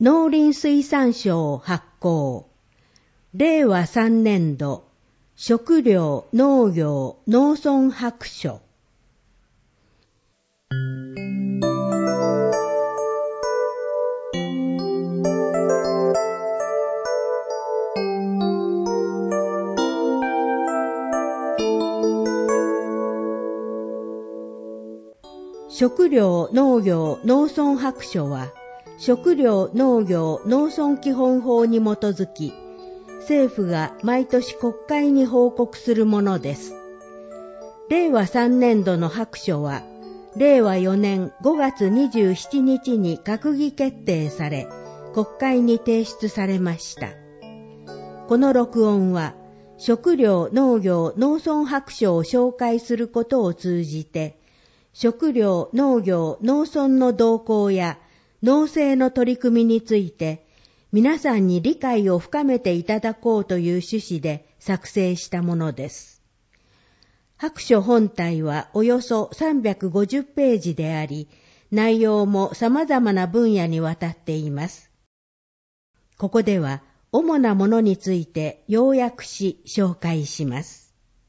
農林水産省発行、令和3年度食料・農業・農村白書。食料・農業・農村白書は、食料・農業・農村基本法に基づき、政府が毎年国会に報告するものです。令和3年度の白書は、令和4年5月27日に閣議決定され、国会に提出されました。この録音は、食料・農業・農村白書を紹介することを通じて、食料・農業・農村の動向や農政の取り組みについて皆さんに理解を深めていただこうという趣旨で作成したものです。白書本体はおよそ350ページであり、内容も様々な分野にわたっています。ここでは主なものについて要約し紹介します。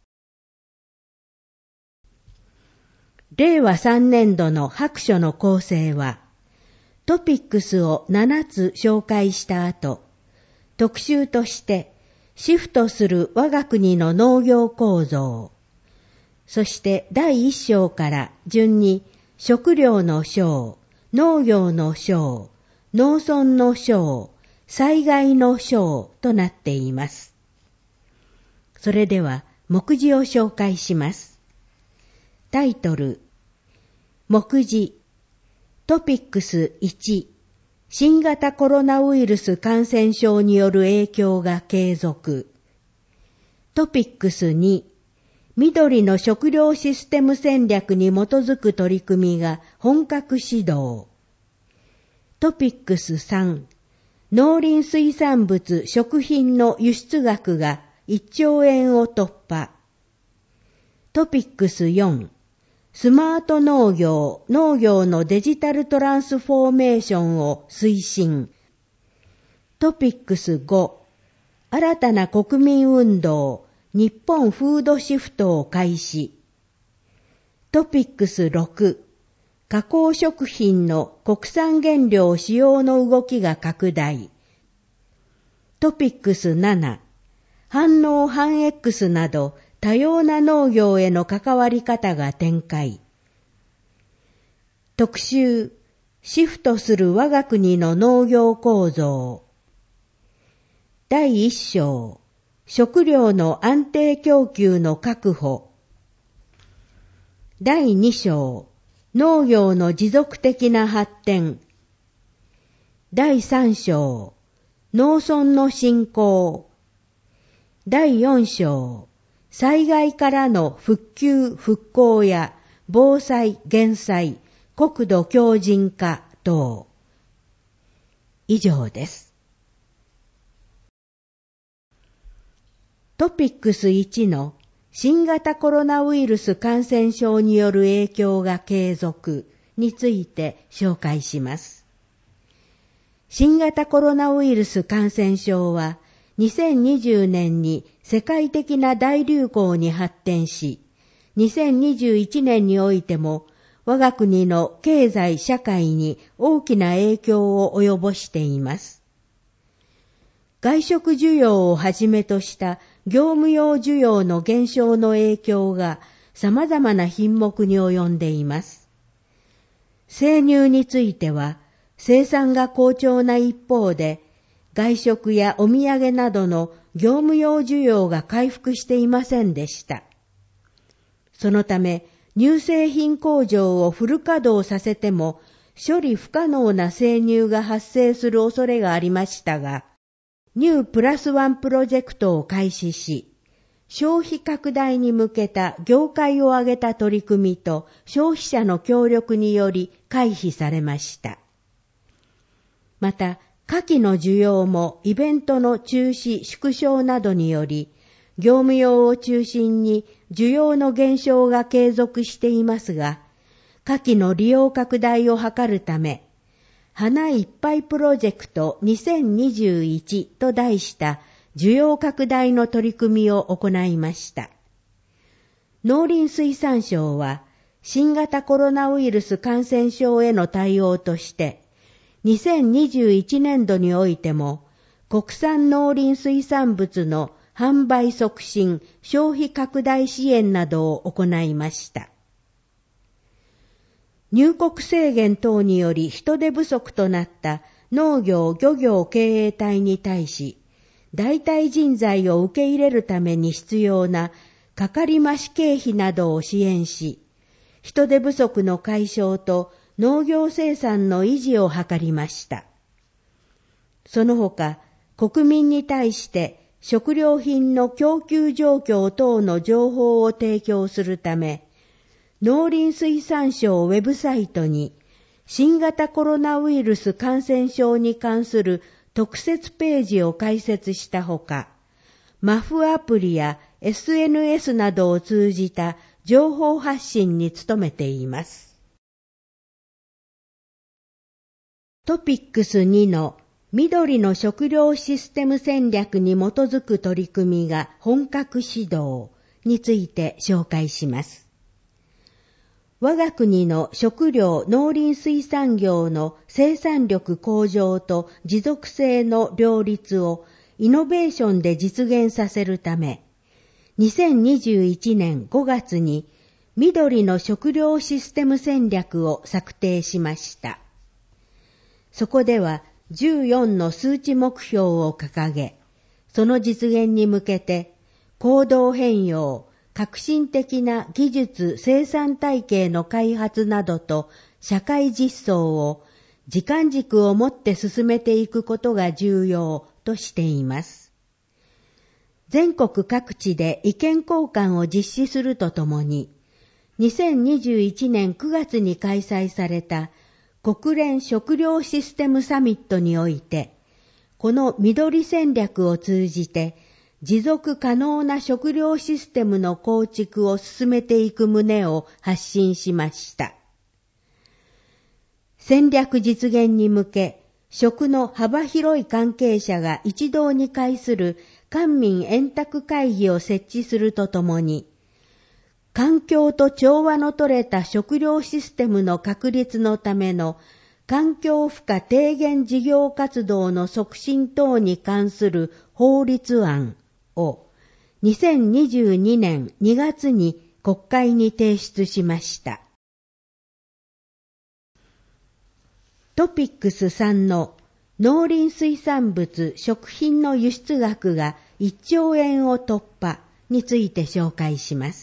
令和3年度の白書の構成は、トピックスを7つ紹介した後、特集としてシフトする我が国の農業構造、そして第1章から順に食料の章、農業の章、農村の章、災害の章となっています。それでは目次を紹介します。タイトル、目次、トピックス1、新型コロナウイルス感染症による影響が継続。トピックス2、緑の食料システム戦略に基づく取り組みが本格始動。トピックス3、農林水産物・食品の輸出額が1兆円を突破。トピックス4、スマート農業・農業のデジタルトランスフォーメーションを推進。トピックス5、新たな国民運動、日本フードシフトを開始。トピックス6、加工食品の国産原料使用の動きが拡大。トピックス7、反農反 X など多様な農業への関わり方が展開。特集、シフトする我が国の農業構造。第1章、食料の安定供給の確保。第2章、農業の持続的な発展。第3章、農村の振興。第4章、災害からの復旧・復興や防災・減災、国土強靭化等。以上です。トピックス1の新型コロナウイルス感染症による影響が継続について紹介します。新型コロナウイルス感染症は2020年に世界的な大流行に発展し、2021年においても我が国の経済社会に大きな影響を及ぼしています。外食需要をはじめとした業務用需要の減少の影響が様々な品目に及んでいます。生乳については生産が好調な一方で、外食やお土産などの業務用需要が回復していませんでした。そのため、乳製品工場をフル稼働させても処理不可能な生乳が発生する恐れがありましたが、乳プラスワンプロジェクトを開始し、消費拡大に向けた業界を挙げた取り組みと消費者の協力により回避されました。また、夏季の需要もイベントの中止・縮小などにより、業務用を中心に需要の減少が継続していますが、夏季の利用拡大を図るため、 花いっぱいプロジェクト2021と題した需要拡大の取り組みを行いました。農林水産省は新型コロナウイルス感染症への対応として2021年度においても国産農林水産物の販売促進、消費拡大支援などを行いました。入国制限等により人手不足となった農業・漁業経営体に対し、代替人材を受け入れるために必要なかかり増し経費などを支援し、人手不足の解消と農業生産の維持を図りました。その他、国民に対して食料品の供給状況等の情報を提供するため、農林水産省ウェブサイトに新型コロナウイルス感染症に関する特設ページを開設したほか、MAFアプリや SNS などを通じた情報発信に努めています。トピックス2の緑の食料システム戦略に基づく取り組みが本格始動について紹介します。我が国の食料農林水産業の生産力向上と持続性の両立をイノベーションで実現させるため、2021年5月に緑の食料システム戦略を策定しました。そこでは14の数値目標を掲げ、その実現に向けて行動変容、革新的な技術生産体系の開発などと社会実装を時間軸をもって進めていくことが重要としています。全国各地で意見交換を実施するとともに、2021年9月に開催された国連食料システムサミットにおいて、この緑戦略を通じて持続可能な食料システムの構築を進めていく旨を発信しました。戦略実現に向け、食の幅広い関係者が一堂に会する官民円卓会議を設置するとともに、環境と調和の取れた食料システムの確立のための環境負荷低減事業活動の促進等に関する法律案を2022年2月に国会に提出しました。トピックス3の農林水産物食品の輸出額が1兆円を突破について紹介します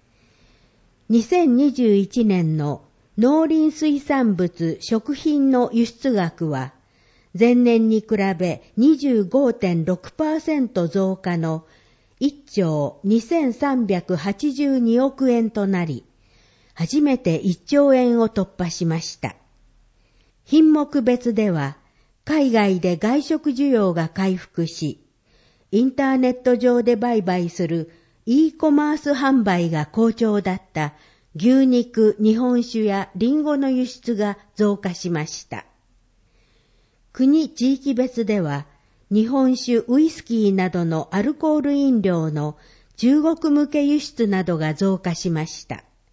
。2021年の農林水産物食品の輸出額は前年に比べ 25.6% 増加の1兆2382億円となり、初めて1兆円を突破しました。品目別では、海外で外食需要が回復し、インターネット上で売買する e コマース販売が好調だった牛肉、日本酒やリンゴの輸出が増加しました。国・地域別では、日本酒、ウイスキーなどのアルコール飲料の中国向け輸出などが増加しました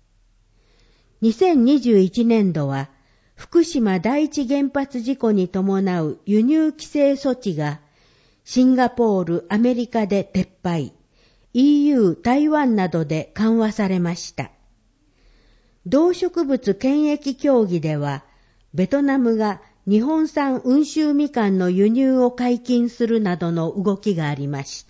。2021年度は、福島第一原発事故に伴う輸入規制措置がシンガポール、アメリカで撤廃、EU、台湾などで緩和されました。動植物検疫協議では、ベトナムが日本産温州みかんの輸入を解禁するなどの動きがありました。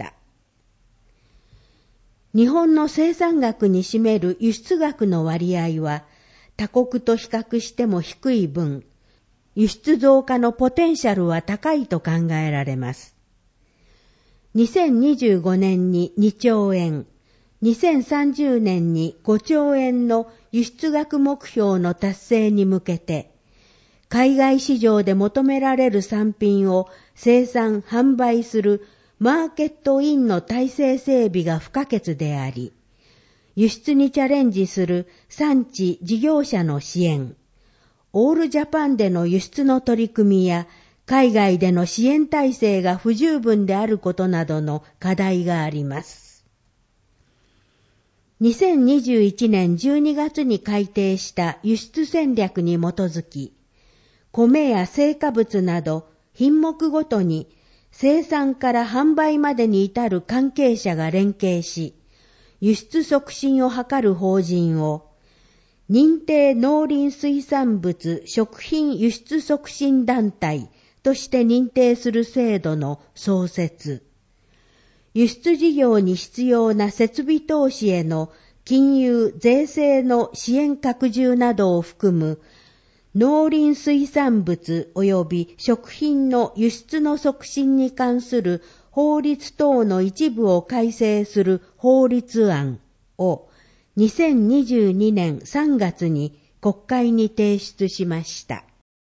日本の生産額に占める輸出額の割合は、他国と比較しても低い分、輸出増加のポテンシャルは高いと考えられます。2025年に2兆円、2030年に5兆円の輸出額目標の達成に向けて、海外市場で求められる産品を生産・販売するマーケットインの体制整備が不可欠であり、輸出にチャレンジする産地事業者の支援、 オールジャパンでの輸出の取り組みや海外での支援体制が不十分であることなどの課題があります。2021年12月に改定した輸出戦略に基づき、米や成果物など品目ごとに生産から販売までに至る関係者が連携し、輸出促進を図る法人を、認定農林水産物食品輸出促進団体として認定する制度の創設、輸出事業に必要な設備投資への金融・税制の支援拡充などを含む農林水産物及び食品の輸出の促進に関する法律等の一部を改正する法律案を2022年3月に国会に提出しました。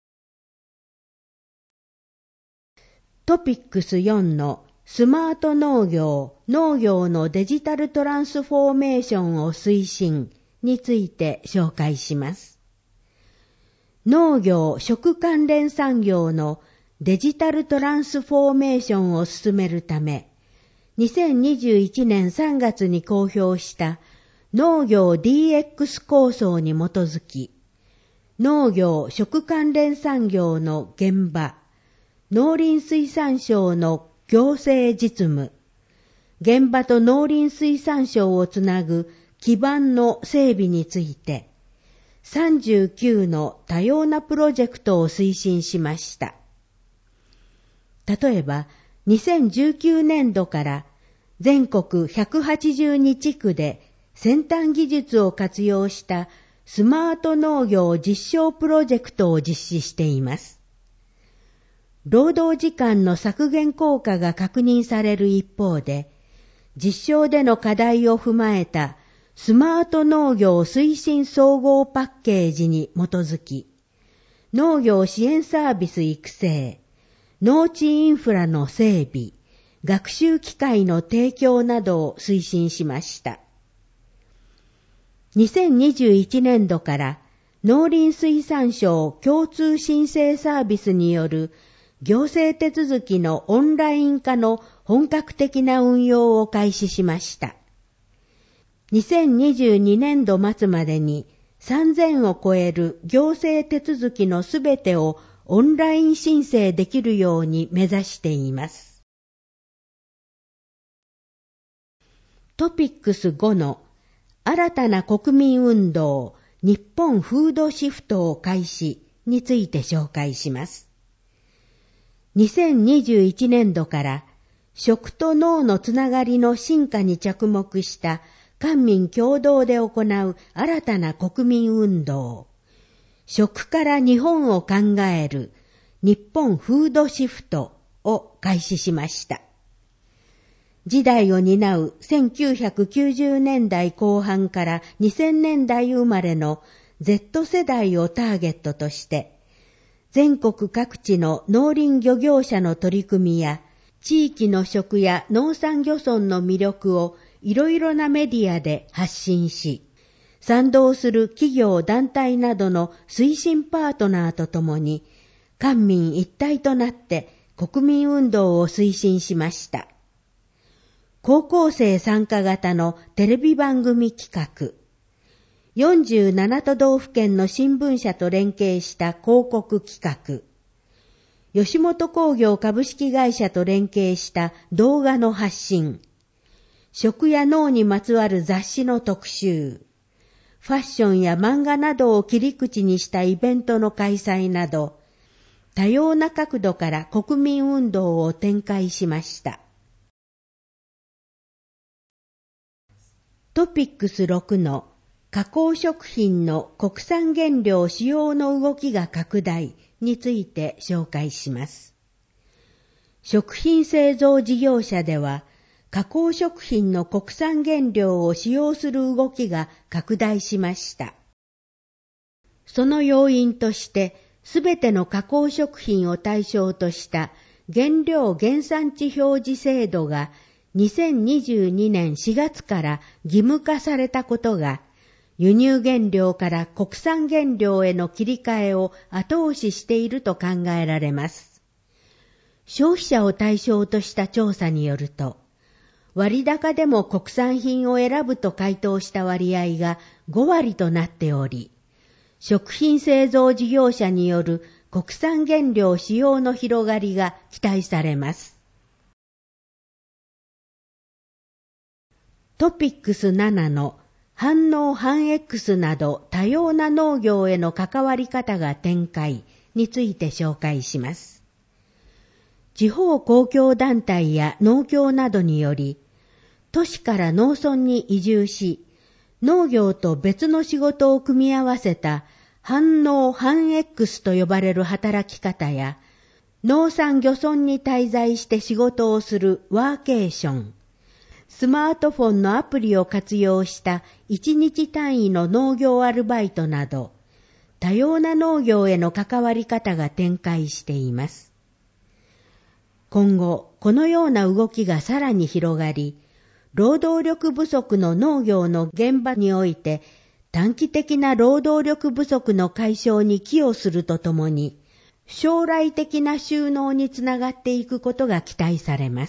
トピックス4のスマート農業のデジタルトランスフォーメーションを推進について紹介します。農業・食関連産業のデジタルトランスフォーメーションを進めるため、2021年3月に公表した農業 DX 構想に基づき、農業・食関連産業の現場、農林水産省の行政実務、現場と農林水産省をつなぐ基盤の整備について、39の多様なプロジェクトを推進しました。例えば、2019年度から全国182地区で先端技術を活用したスマート農業実証プロジェクトを実施しています。労働時間の削減効果が確認される一方で、実証での課題を踏まえたスマート農業推進総合パッケージに基づき、農業支援サービス育成、農地インフラの整備、学習機会の提供などを推進しました。2021年度から農林水産省共通申請サービスによる行政手続きのオンライン化の本格的な運用を開始しました。2022年度末までに3000を超える行政手続きのすべてをオンライン申請できるように目指しています。トピックス5の新たな国民運動日本フードシフトを開始について紹介します。2021年度から食と農のつながりの進化に着目した官民共同で行う新たな国民運動、食から日本を考える日本フードシフトを開始しました。時代を担う1990年代後半から2000年代生まれの Z 世代をターゲットとして、全国各地の農林漁業者の取り組みや、地域の食や農産漁村の魅力をいろいろなメディアで発信し、賛同する企業団体などの推進パートナーとともに、官民一体となって国民運動を推進しました。高校生参加型のテレビ番組企画、47都道府県の新聞社と連携した広告企画、吉本興業株式会社と連携した動画の発信、食や農にまつわる雑誌の特集、ファッションや漫画などを切り口にしたイベントの開催など、多様な角度から国民運動を展開しました。トピックス6の加工食品の国産原料使用の動きが拡大について紹介します。食品製造事業者では、加工食品の国産原料を使用する動きが拡大しました。その要因として、すべての加工食品を対象とした原料原産地表示制度が2022年4月から義務化されたことが、 輸入原料から国産原料への切り替えを後押ししていると考えられます。消費者を対象とした調査によると、割高でも国産品を選ぶと回答した割合が5割となっており、食品製造事業者による国産原料使用の広がりが期待されます。トピックス7の反農反 X など多様な農業への関わり方が展開について紹介します。地方公共団体や農協などにより、都市から農村に移住し、農業と別の仕事を組み合わせた反農反 X と呼ばれる働き方や、農産漁村に滞在して仕事をするワーケーション、スマートフォンのアプリを活用した1日単位の農業アルバイトなど、多様な農業への関わり方が展開しています。今後、このような動きがさらに広がり、労働力不足の農業の現場において、短期的な労働力不足の解消に寄与するとともに、将来的な収納につながっていくことが期待されます。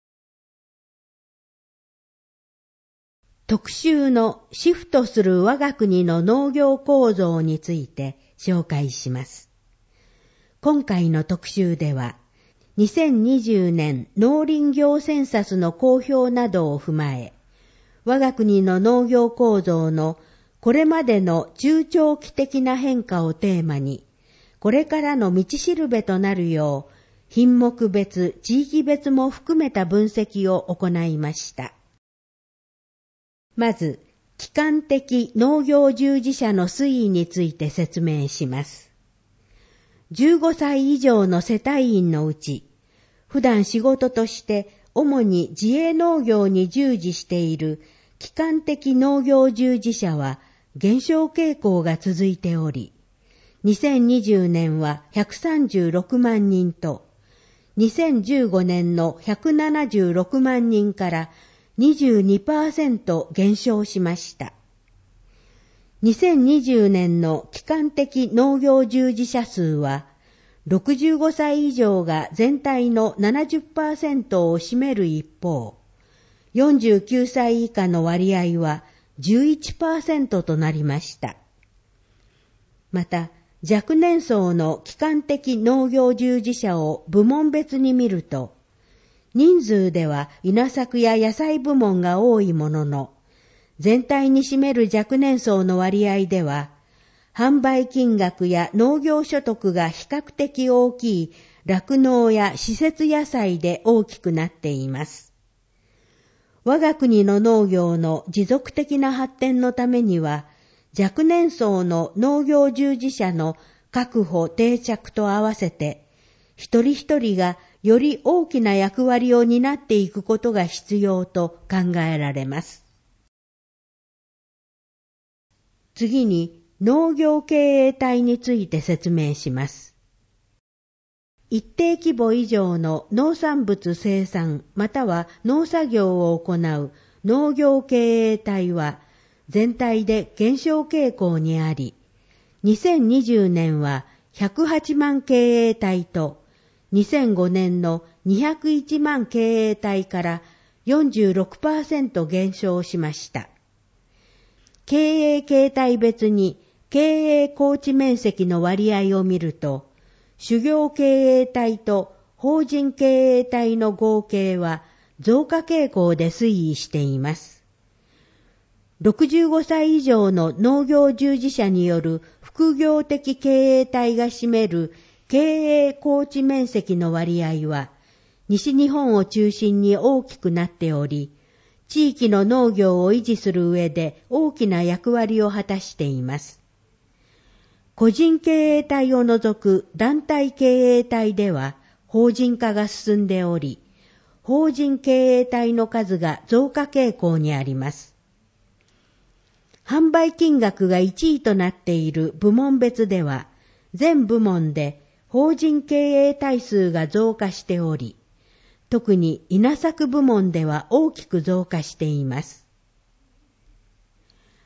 特集のシフトする我が国の農業構造について紹介します。今回の特集では、2020年農林業センサスの公表などを踏まえ、我が国の農業構造のこれまでの中長期的な変化をテーマに、これからの道しるべとなるよう、品目別、地域別も含めた分析を行いました。まず、基幹的農業従事者の推移について説明します。15歳以上の世帯員のうち、普段仕事として主に自営農業に従事している基幹的農業従事者は減少傾向が続いており、2020年は136万人と、2015年の176万人から22% 減少しました。2020年の基幹的農業従事者数は、65歳以上が全体の 70% を占める一方、49歳以下の割合は 11% となりました。また、若年層の基幹的農業従事者を部門別に見ると、人数では稲作や野菜部門が多いものの、全体に占める若年層の割合では、販売金額や農業所得が比較的大きい酪農や施設野菜で大きくなっています。我が国の農業の持続的な発展のためには、若年層の農業従事者の確保定着と合わせて、一人一人がより大きな役割を担っていくことが必要と考えられます。次に、農業経営体について説明します。一定規模以上の農産物生産または農作業を行う農業経営体は全体で減少傾向にあり、2020年は108万経営体と2005年の201万経営体から 46% 減少しました。経営形態別に経営耕地面積の割合を見ると、種業経営体と法人経営体の合計は増加傾向で推移しています。65歳以上の農業従事者による副業的経営体が占める経営耕地面積の割合は、西日本を中心に大きくなっており、地域の農業を維持する上で大きな役割を果たしています。個人経営体を除く団体経営体では法人化が進んでおり、法人経営体の数が増加傾向にあります。販売金額が1位となっている部門別では、全部門で法人経営体数が増加しており、特に稲作部門では大きく増加しています。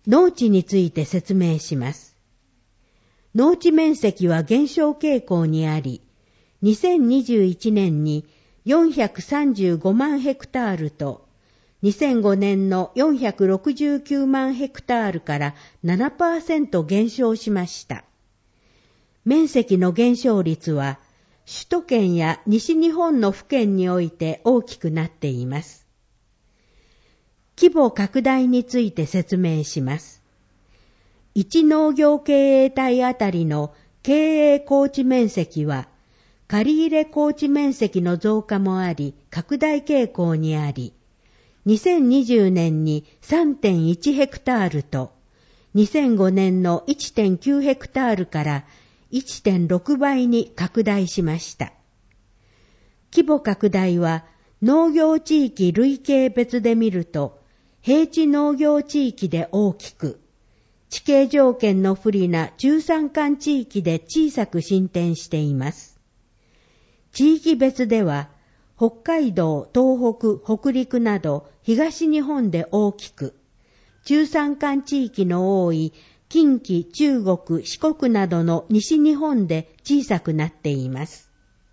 農地について説明します。農地面積は減少傾向にあり、2021年に435万ヘクタールと、2005年の469万ヘクタールから 7% 減少しました。面積の減少率は、首都圏や西日本の府県において大きくなっています。規模拡大について説明します。1農業経営体あたりの経営耕地面積は、借入耕地面積の増加もあり、拡大傾向にあり、2020年に 3.1 ヘクタールと、2005年の 1.9 ヘクタールから 1.6 倍に拡大しました。規模拡大は農業地域類型別で見ると、平地農業地域で大きく、地形条件の不利な中山間地域で小さく進展しています。地域別では、北海道、東北、北陸など東日本で大きく、中山間地域の多い近畿、中国、四国などの西日本で小さくなっています。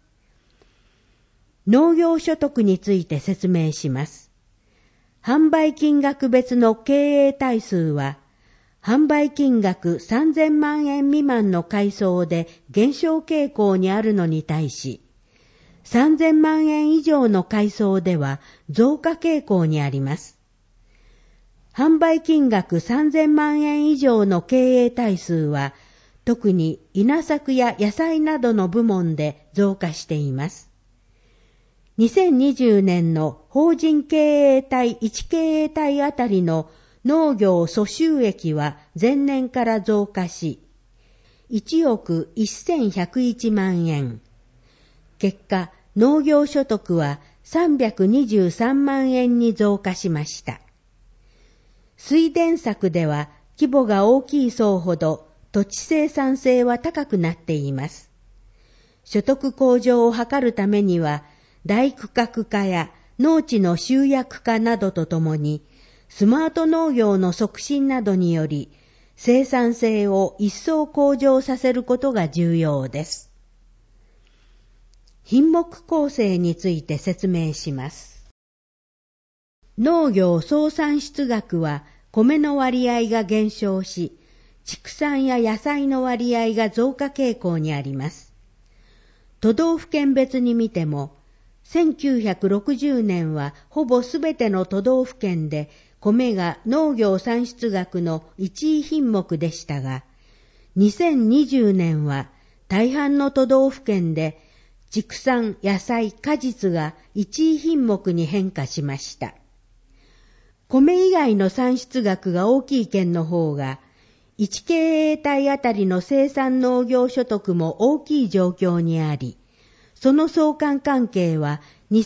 農業所得について説明します。販売金額別の経営体数は、販売金額3000万円未満の階層で減少傾向にあるのに対し、3000万円以上の階層では増加傾向にあります。販売金額3000万円以上の経営体数は、特に稲作や野菜などの部門で増加しています。2020年の法人経営体1経営体あたりの農業総収益は前年から増加し、1億1101万円。結果、農業所得は323万円に増加しました。水田作では規模が大きい層ほど土地生産性は高くなっています。所得向上を図るためには、大区画化や農地の集約化などとともに、スマート農業の促進などにより、生産性を一層向上させることが重要です。品目構成について説明します。農業総産出額は米の割合が減少し、畜産や野菜の割合が増加傾向にあります。都道府県別に見ても、1960年はほぼすべての都道府県で米が農業産出額の1位品目でしたが、2020年は大半の都道府県で畜産、野菜、果実が1位品目に変化しました。米以外の産出額が大きい県の方が、1経営体あたりの生産農業所得も大きい状況にあり、その相関関係は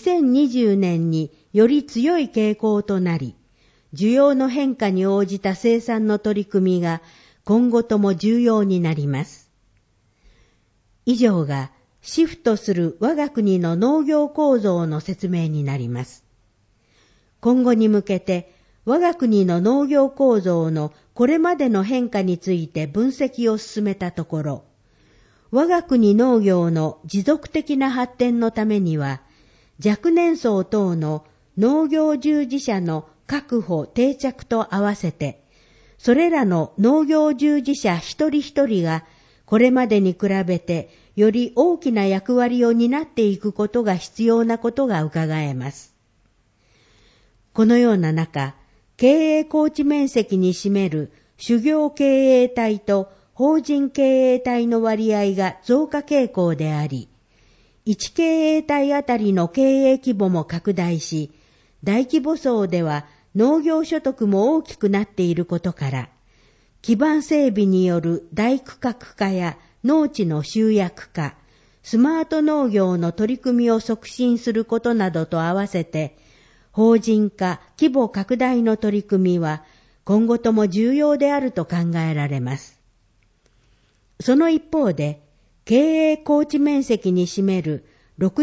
2020年により強い傾向となり、需要の変化に応じた生産の取り組みが今後とも重要になります。以上がシフトする我が国の農業構造の説明になります。今後に向けて我が国の農業構造のこれまでの変化について分析を進めたところ、我が国農業の持続的な発展のためには、若年層等の農業従事者の確保・定着と合わせて、それらの農業従事者一人一人がこれまでに比べてより大きな役割を担っていくことが必要なことが伺えます。このような中、経営耕地面積に占める種業経営体と法人経営体の割合が増加傾向であり、1経営体あたりの経営規模も拡大し、大規模層では農業所得も大きくなっていることから、基盤整備による大区画化や農地の集約化、スマート農業の取り組みを促進することなどと合わせて、法人化、規模拡大の取り組みは今後とも重要であると考えられます。その一方で、経営耕地面積に占める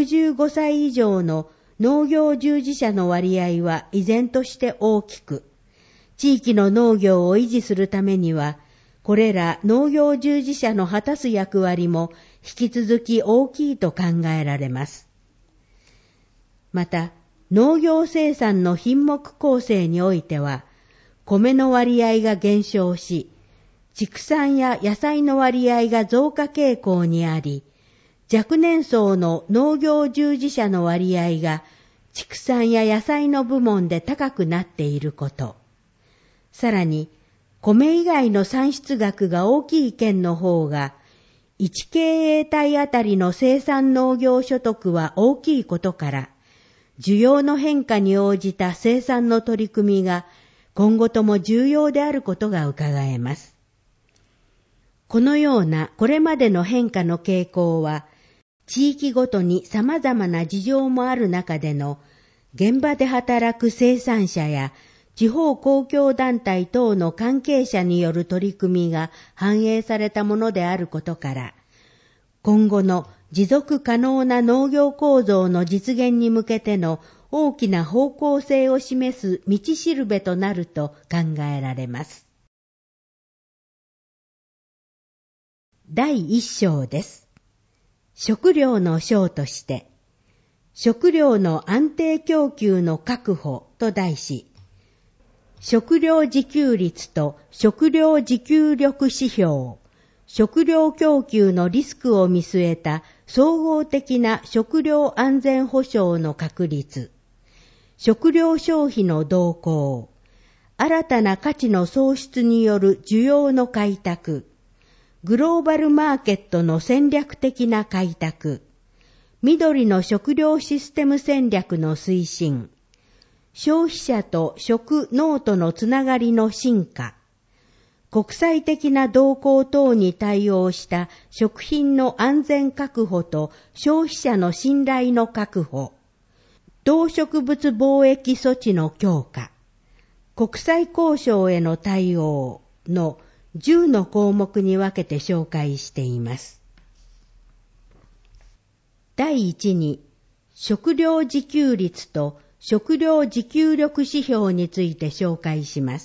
65歳以上の農業従事者の割合は依然として大きく、 地域の農業を維持するためには、これら農業従事者の果たす役割も引き続き大きいと考えられます。また、農業生産の品目構成においては、米の割合が減少し、畜産や野菜の割合が増加傾向にあり、若年層の農業従事者の割合が畜産や野菜の部門で高くなっていること。さらに、米以外の産出額が大きい県の方が、1経営体あたりの生産農業所得は大きいことから、需要の変化に応じた生産の取り組みが今後とも重要であることが伺えます。このようなこれまでの変化の傾向は、地域ごとに様々な事情もある中での現場で働く生産者や地方公共団体等の関係者による取り組みが反映されたものであることから、今後の持続可能な農業構造の実現に向けての大きな方向性を示す道しるべとなると考えられます。第1章です。食料の章として、食料の安定供給の確保と題し、食料自給率と食料自給力指標、食料供給のリスクを見据えた総合的な食料安全保障の確立、食料消費の動向、新たな価値の創出による需要の開拓、グローバルマーケットの戦略的な開拓、緑の食料システム戦略の推進、消費者と食農とのつながりの進化、国際的な動向等に対応した食品の安全確保と消費者の信頼の確保、動植物貿易措置の強化、国際交渉への対応の10の項目に分けて紹介しています。第1に、食料自給率と食料自給力指標について紹介します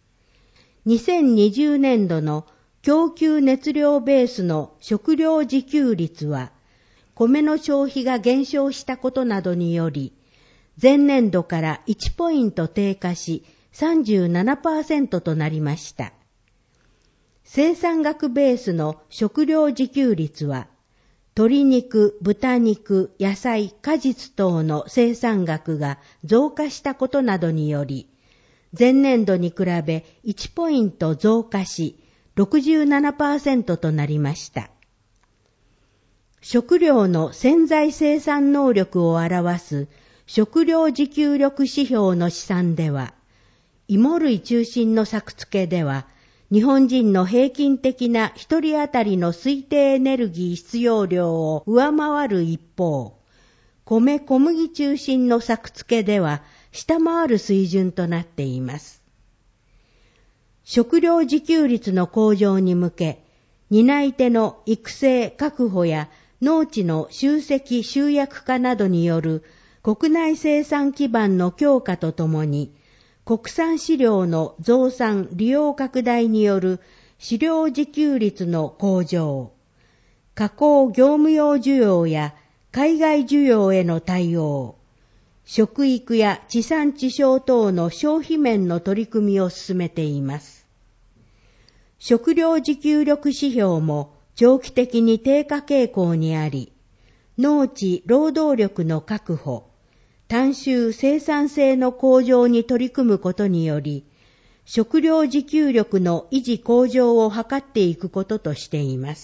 。2020年度の供給熱量ベースの食料自給率は、米の消費が減少したことなどにより、前年度から1ポイント低下し 37% となりました。生産額ベースの食料自給率は、鶏肉、豚肉、野菜、果実等の生産額が増加したことなどにより、前年度に比べ1ポイント増加し 67% となりました。食料の潜在生産能力を表す食料自給力指標の試算では、芋類中心の作付けでは、日本人の平均的な一人当たりの推定エネルギー必要量を上回る一方、米小麦中心の作付けでは下回る水準となっています。食料自給率の向上に向け、担い手の育成確保や農地の集積集約化などによる国内生産基盤の強化とともに、国産飼料の増産利用拡大による飼料自給率の向上、加工業務用需要や海外需要への対応、食育や地産地消等の消費面の取り組みを進めています。食料自給力指標も長期的に低下傾向にあり、農地労働力の確保、単収生産性の向上に取り組むことにより、食料自給力の維持向上を図っていくこととしています。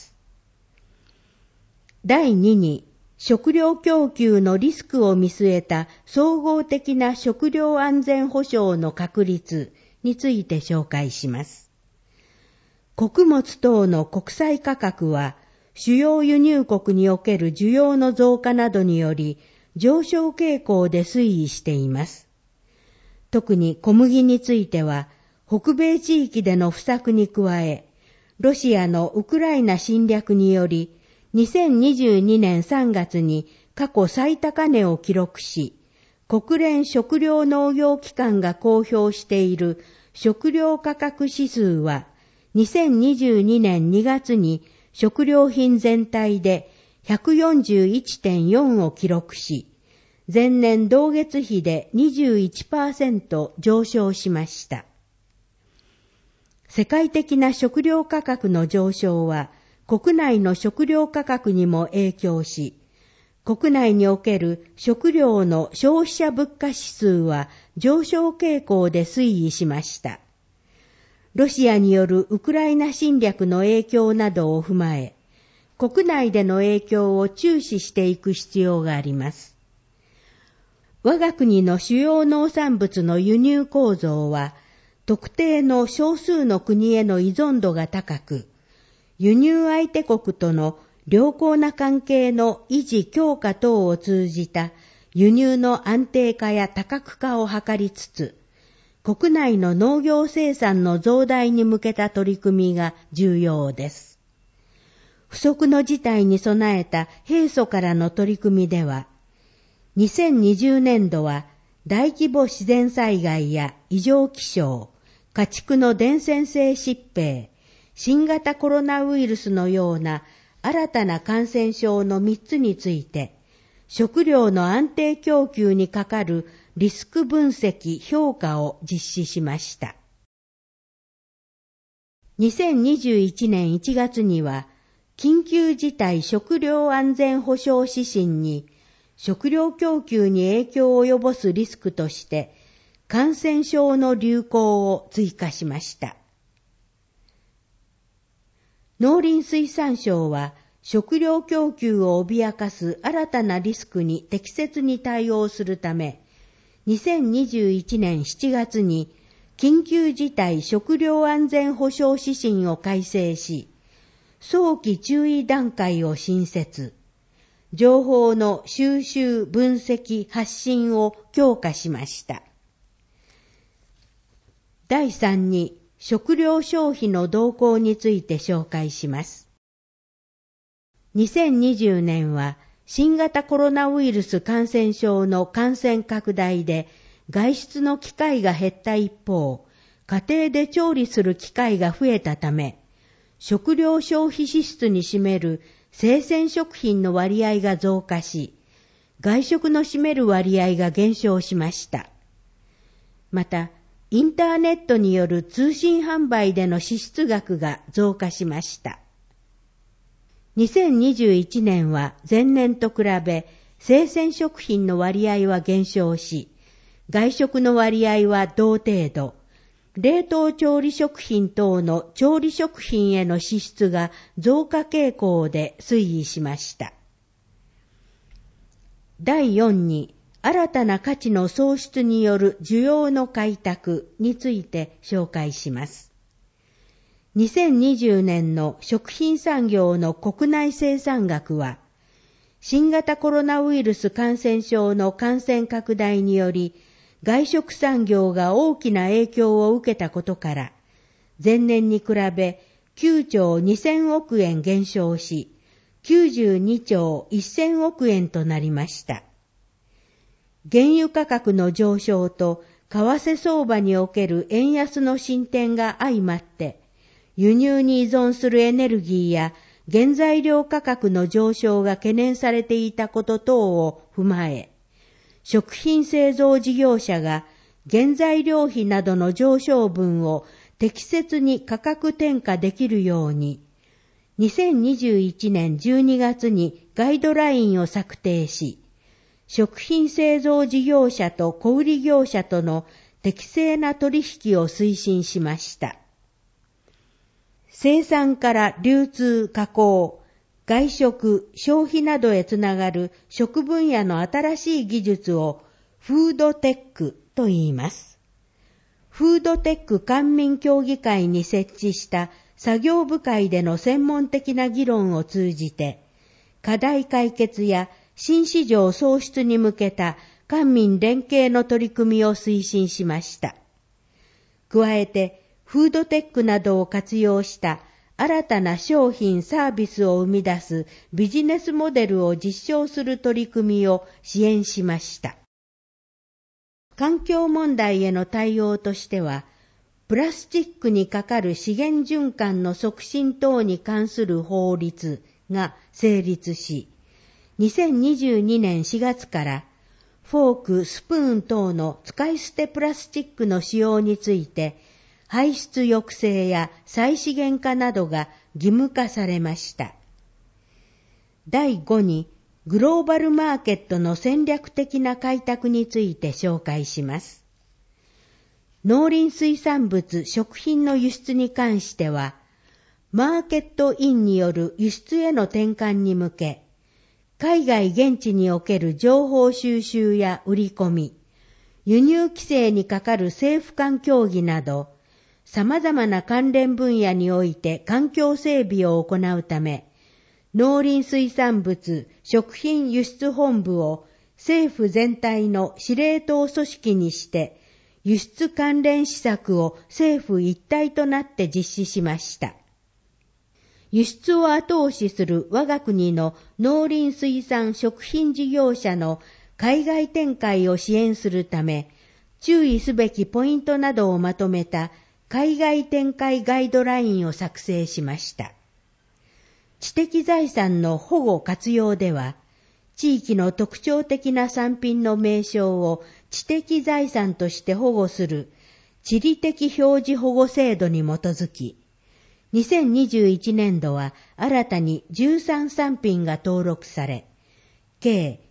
第2に、食料供給のリスクを見据えた総合的な食料安全保障の確立について紹介します。穀物等の国際価格は、主要輸入国における需要の増加などにより、上昇傾向で推移しています。特に小麦については、北米地域での不作に加え、ロシアのウクライナ侵略により、2022年3月に過去最高値を記録し、国連食糧農業機関が公表している食料価格指数は2022年2月に食料品全体で 141.4 を記録し、前年同月比で 21% 上昇しました。世界的な食料価格の上昇は国内の食料価格にも影響し、国内における食料の消費者物価指数は上昇傾向で推移しました。ロシアによるウクライナ侵略の影響などを踏まえ、国内での影響を注視していく必要があります。我が国の主要農産物の輸入構造は、特定の少数の国への依存度が高く、輸入相手国との良好な関係の維持強化等を通じた輸入の安定化や多角化を図りつつ、国内の農業生産の増大に向けた取り組みが重要です。不測の事態に備えた平素からの取り組みでは、2020年度は大規模自然災害や異常気象、家畜の伝染性疾病、新型コロナウイルスのような新たな感染症の3つについて、食料の安定供給にかかるリスク分析・評価を実施しました。2021年1月には、緊急事態食料安全保障指針に、食料供給に影響を及ぼすリスクとして、感染症の流行を追加しました。農林水産省は、食料供給を脅かす新たなリスクに適切に対応するため、2021年7月に緊急事態食料安全保障指針を改正し、早期注意段階を新設、情報の収集、分析、発信を強化しました。第3に、食料消費の動向について紹介します。2020年は新型コロナウイルス感染症の感染拡大で外出の機会が減った一方、家庭で調理する機会が増えたため、食料消費支出に占める生鮮食品の割合が増加し、外食の占める割合が減少しました。また、インターネットによる通信販売での支出額が増加しました。2021年は前年と比べ生鮮食品の割合は減少し、外食の割合は同程度、冷凍調理食品等の調理食品への支出が増加傾向で推移しました。第4に、新たな価値の創出による需要の開拓について紹介します。2020年の食品産業の国内生産額は、新型コロナウイルス感染症の感染拡大により、外食産業が大きな影響を受けたことから、前年に比べ9兆2000億円減少し、92兆1000億円となりました。原油価格の上昇と為替相場における円安の進展が相まって、輸入に依存するエネルギーや原材料価格の上昇が懸念されていたこと等を踏まえ、食品製造事業者が原材料費などの上昇分を適切に価格転嫁できるように、2021年12月にガイドラインを策定し、食品製造事業者と小売業者との適正な取引を推進しました。生産から流通、加工、外食、消費などへつながる食分野の新しい技術をフードテックと言います。フードテック官民協議会に設置した作業部会での専門的な議論を通じて、課題解決や新市場創出に向けた官民連携の取り組みを推進しました。加えて、フードテックなどを活用した新たな商品サービスを生み出すビジネスモデルを実証する取り組みを支援しました。環境問題への対応としては、 プラスチックにかかる資源循環の促進等に関する法律が成立し、2022年4月からフォーク、スプーン等の使い捨てプラスチックの使用について排出抑制や再資源化などが義務化されました。第5にグローバルマーケットの戦略的な開拓について紹介します。農林水産物・食品の輸出に関しては、マーケットインによる輸出への転換に向け、海外現地における情報収集や売り込み、輸入規制にかかる政府間協議など、様々な関連分野において環境整備を行うため、農林水産物・食品輸出本部を政府全体の司令塔組織にして、輸出関連施策を政府一体となって実施しました。輸出を後押しする我が国の農林水産食品事業者の海外展開を支援するため、注意すべきポイントなどをまとめた海外展開ガイドラインを作成しました。知的財産の保護活用では、地域の特徴的な産品の名称を知的財産として保護する地理的表示保護制度に基づき、2021年度は新たに13産品が登録され、計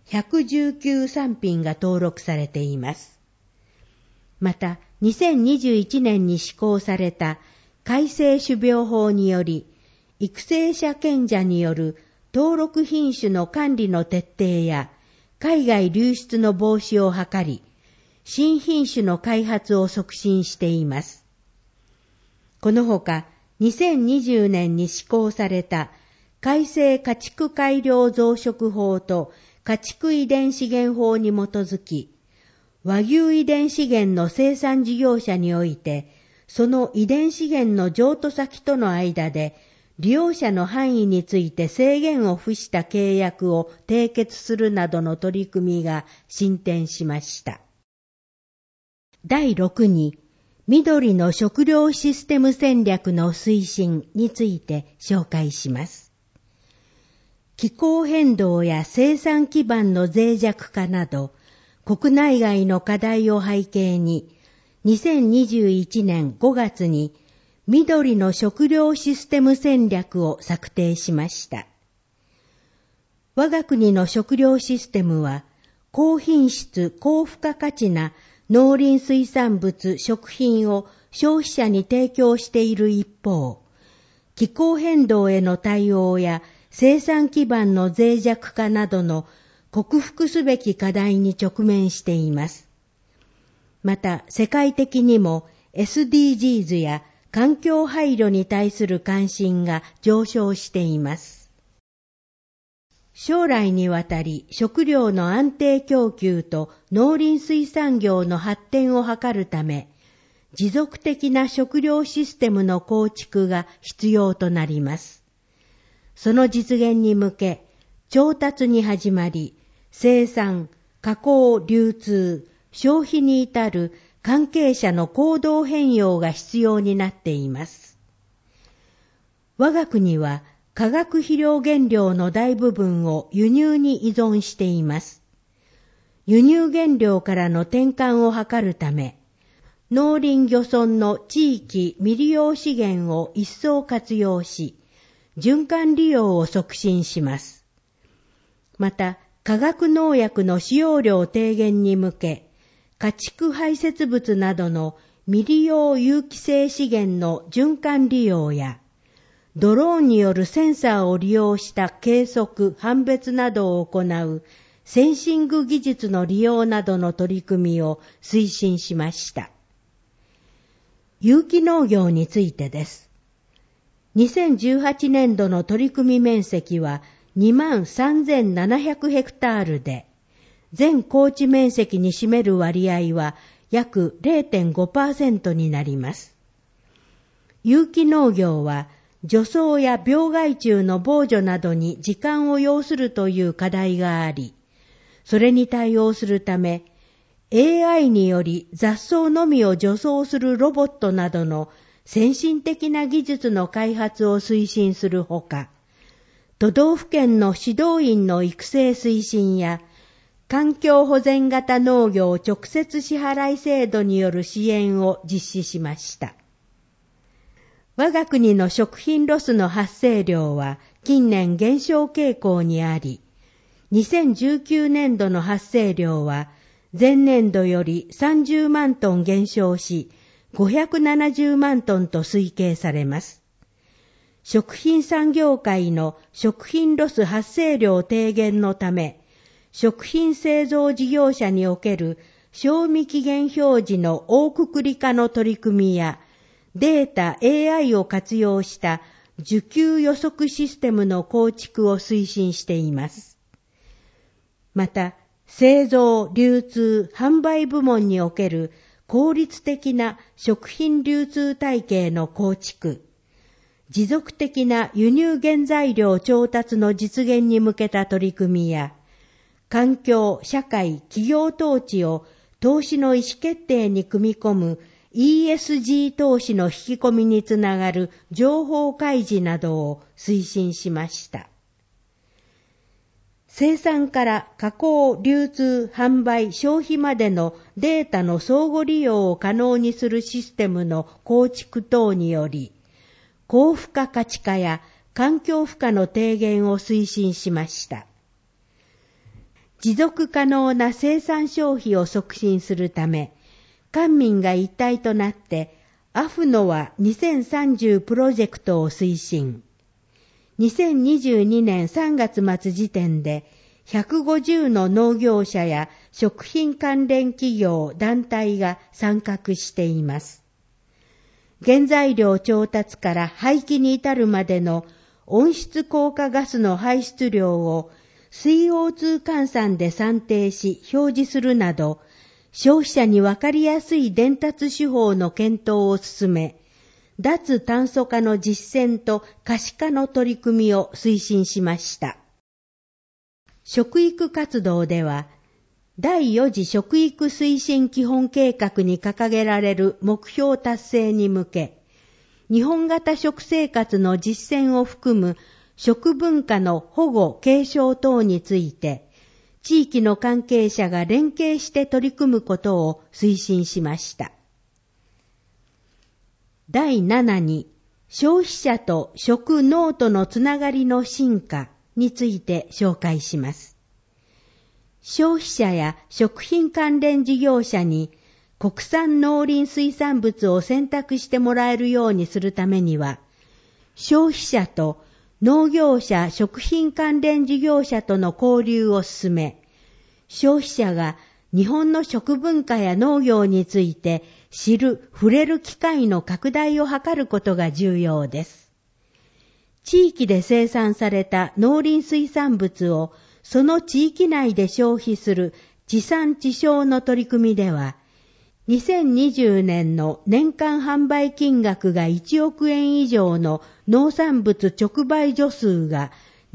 119産品が登録されています。また、2021年に施行された改正種苗法により、育成者権者による登録品種の管理の徹底や海外流出の防止を図り、新品種の開発を促進しています。このほか、2020年に施行された改正家畜改良増殖法と家畜遺伝資源法に基づき、和牛遺伝資源の生産事業者において、その遺伝資源の譲渡先との間で、利用者の範囲について制限を付した契約を締結するなどの取り組みが進展しました。第6に、緑の食料システム戦略の推進について紹介します。気候変動や生産基盤の脆弱化など、国内外の課題を背景に、2021年5月に、緑の食料システム戦略を策定しました。我が国の食料システムは、高品質・高付加価値な農林水産物・食品を消費者に提供している一方、気候変動への対応や生産基盤の脆弱化などの克服すべき課題に直面しています。また、世界的にも SDGs や環境配慮に対する関心が上昇しています。将来にわたり食料の安定供給と農林水産業の発展を図るため、持続的な食料システムの構築が必要となります。その実現に向け、調達に始まり、生産、加工、流通、消費に至る関係者の行動変容が必要になっています。我が国は化学肥料原料の大部分を輸入に依存しています。輸入原料からの転換を図るため、農林漁村の地域未利用資源を一層活用し、循環利用を促進します。また、化学農薬の使用量低減に向け、家畜排泄物などの未利用有機性資源の循環利用や、ドローンによるセンサーを利用した計測・判別などを行うセンシング技術の利用などの取り組みを推進しました。有機農業についてです。2018年度の取り組み面積は23,700ヘクタールで、全耕地面積に占める割合は約 0.5% になります。有機農業は除草や病害虫の防除などに時間を要するという課題があり、それに対応するため、 AI により雑草のみを除草するロボットなどの先進的な技術の開発を推進するほか、都道府県の指導員の育成推進や、環境保全型農業直接支払い制度による支援を実施しました。我が国の食品ロスの発生量は近年減少傾向にあり、2019年度の発生量は前年度より30万トン減少し、570万トンと推計されます。食品産業界の食品ロス発生量低減のため、食品製造事業者における賞味期限表示の大括り化の取り組みや、データ AI を活用した需給予測システムの構築を推進しています。また、製造・流通・販売部門における効率的な食品流通体系の構築、持続的な輸入原材料調達の実現に向けた取り組みや、環境、社会、企業統治を投資の意思決定に組み込む ESG 投資の引き込みにつながる情報開示などを推進しました。生産から加工、流通、販売、消費までのデータの相互利用を可能にするシステムの構築等により、高付加価値化や環境負荷の低減を推進しました。持続可能な生産消費を促進するため、官民が一体となってアフノワ2030プロジェクトを推進。2022年3月末時点で150の農業者や食品関連企業・団体が参画しています。原材料調達から廃棄に至るまでの温室効果ガスの排出量をCO2 換算で算定し表示するなど、消費者にわかりやすい伝達手法の検討を進め、脱炭素化の実践と可視化の取り組みを推進しました。食育活動では、第4次食育推進基本計画に掲げられる目標達成に向け、日本型食生活の実践を含む食文化の保護・継承等について、地域の関係者が連携して取り組むことを推進しました。第7に、消費者と食農とのつながりの進化について紹介します。消費者や食品関連事業者に国産農林水産物を選択してもらえるようにするためには、消費者と農業者食品関連事業者との交流を進め、消費者が日本の食文化や農業について知る、触れる機会の拡大を図ることが重要です。地域で生産された農林水産物をその地域内で消費する地産地消の取り組みでは、2020年の年間販売金額が1億円以上の農産物直売所数が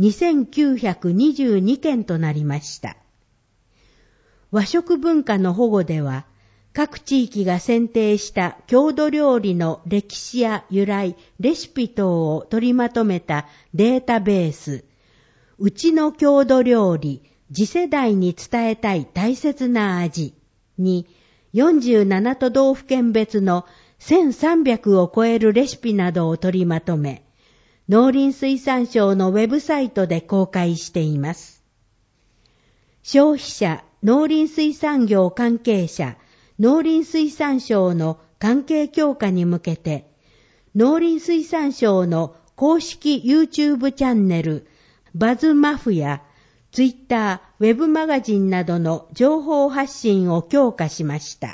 2922件となりました。和食文化の保護では、各地域が選定した郷土料理の歴史や由来、レシピ等を取りまとめたデータベース、うちの郷土料理、次世代に伝えたい大切な味に、47都道府県別の1300を超えるレシピなどを取りまとめ、農林水産省のウェブサイトで公開しています。消費者、農林水産業関係者、農林水産省の関係強化に向けて、農林水産省の公式 YouTube チャンネル、バズマフや、ツイッター、ウェブマガジンなどの情報発信を強化しました。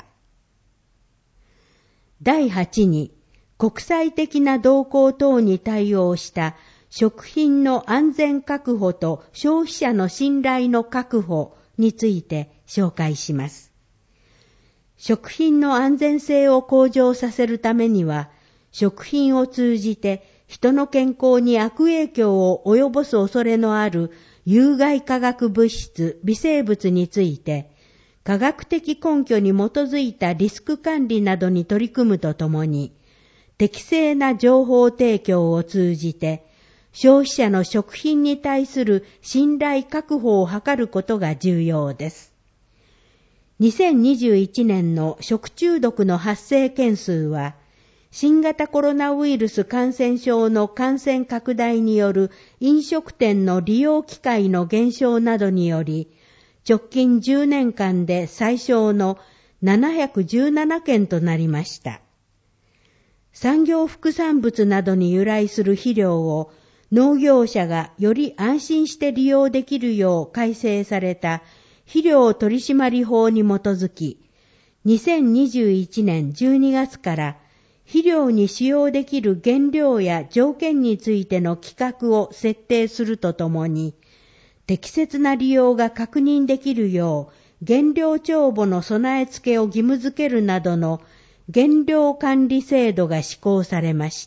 第8に、国際的な動向等に対応した食品の安全確保と消費者の信頼の確保について紹介します。食品の安全性を向上させるためには、食品を通じて人の健康に悪影響を及ぼす恐れのある有害化学物質、微生物について、 科学的根拠に基づいたリスク管理などに取り組むとともに、適正な情報提供を通じて、消費者の食品に対する信頼確保を図ることが重要です。2021年の食中毒の発生件数は、新型コロナウイルス感染症の感染拡大による飲食店の利用機会の減少などにより、直近10年間で最小の717件となりました。産業副産物などに由来する肥料を農業者がより安心して利用できるよう改正された肥料取締法に基づき、2021年12月から肥料に使用できる原料や条件についての規格を設定するとともに、適切な利用が確認できるよう原料帳簿の備え付けを義務付けるなどの原料管理制度が施行されました。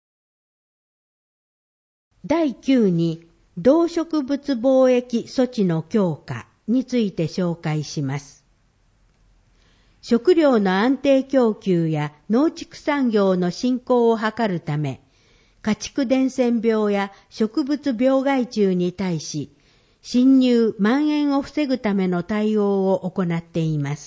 第9に動植物貿易措置の強化について紹介します。食料の安定供給や農畜産業の振興を図るため、家畜伝染病や植物病害虫に対し、侵入・蔓延を防ぐための対応を行っています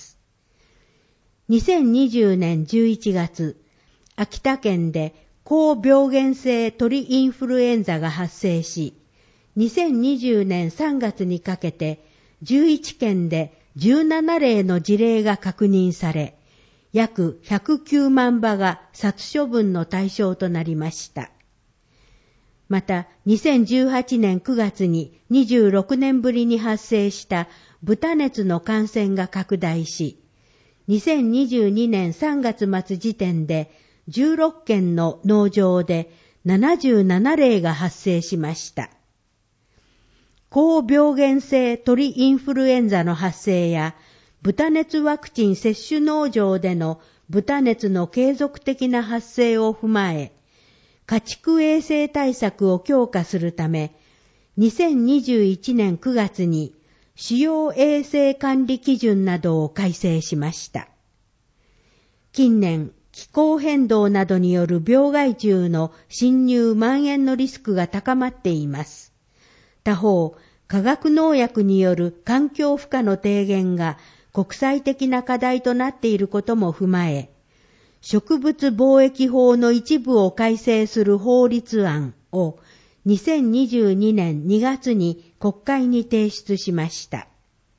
。2020年11月、秋田県で高病原性鳥インフルエンザが発生し、2020年3月にかけて11県で17例の事例が確認され、約109万羽が殺処分の対象となりました。また、2018年9月に26年ぶりに発生した豚熱の感染が拡大し、2022年3月末時点で16件の農場で77例が発生しました。高病原性鳥インフルエンザの発生や豚熱ワクチン接種農場での豚熱の継続的な発生を踏まえ、家畜衛生対策を強化するため、2021年9月に主要衛生管理基準などを改正しました。近年、気候変動などによる病害虫の侵入・蔓延のリスクが高まっています。他方、化学農薬による環境負荷の低減が国際的な課題となっていることも踏まえ、植物貿易法の一部を改正する法律案を2022年2月に国会に提出しました。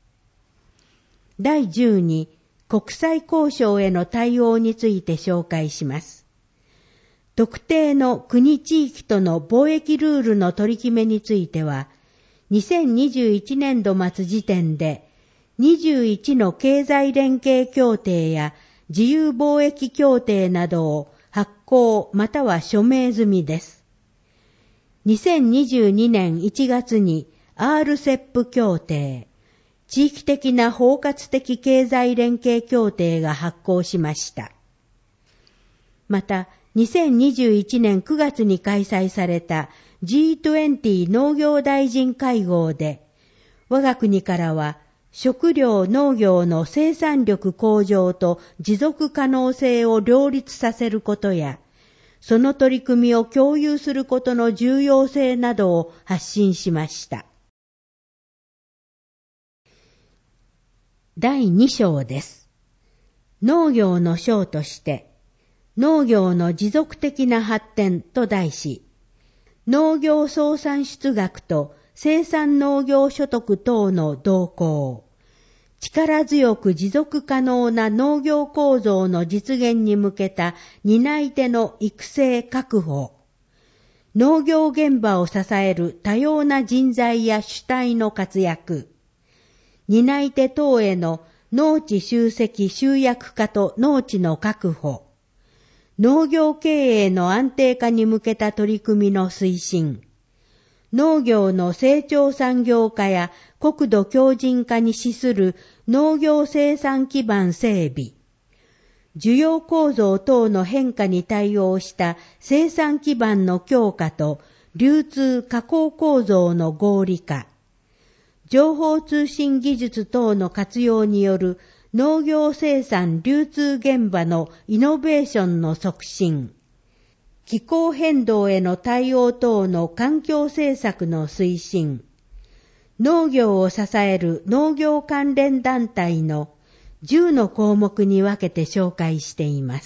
第10に国際交渉への対応について紹介します。特定の国地域との貿易ルールの取り決めについては、2021年度末時点で21の経済連携協定や自由貿易協定などを発効または署名済みです。2022年1月に RCEP 協定、地域的な包括的経済連携協定が発効しました。また、2021年9月に開催された G20 農業大臣会合で、我が国からは食料農業の生産力向上と持続可能性を両立させることや、その取り組みを共有することの重要性などを発信しました。第2章です。農業の章として、農業の持続的な発展と題し、農業総産出額と生産農業所得等の動向、力強く持続可能な農業構造の実現に向けた担い手の育成確保、農業現場を支える多様な人材や主体の活躍、担い手等への農地集積集約化と農地の確保、農業経営の安定化に向けた取り組みの推進、農業の成長産業化や国土強靭化に資する農業生産基盤整備、需要構造等の変化に対応した生産基盤の強化と流通加工構造の合理化、 情報通信技術等の活用による農業生産流通現場のイノベーションの促進、気候変動への対応等の環境政策の推進、農業を支える農業関連団体の10の項目に分けて紹介しています。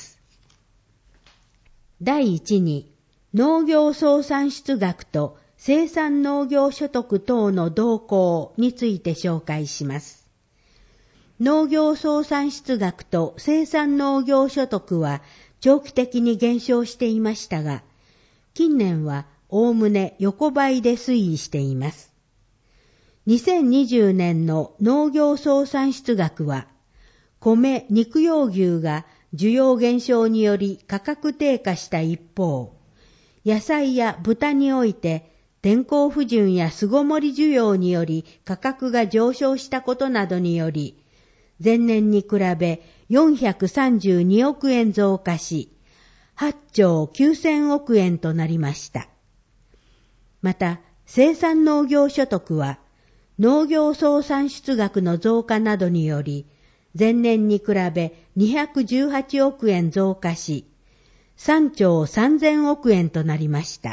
第1に、農業総産出額と生産農業所得等の動向について紹介します。農業総産出額と生産農業所得は長期的に減少していましたが、近年はおおむね横ばいで推移しています。2020年の農業総産出額は、米・肉用牛が需要減少により価格低下した一方、野菜や豚において天候不順や巣ごもり需要により価格が上昇したことなどにより、前年に比べ432億円増加し、8兆9000億円となりました。また、生産農業所得は、農業総産出額の増加などにより、前年に比べ218億円増加し、3兆3000億円となりました。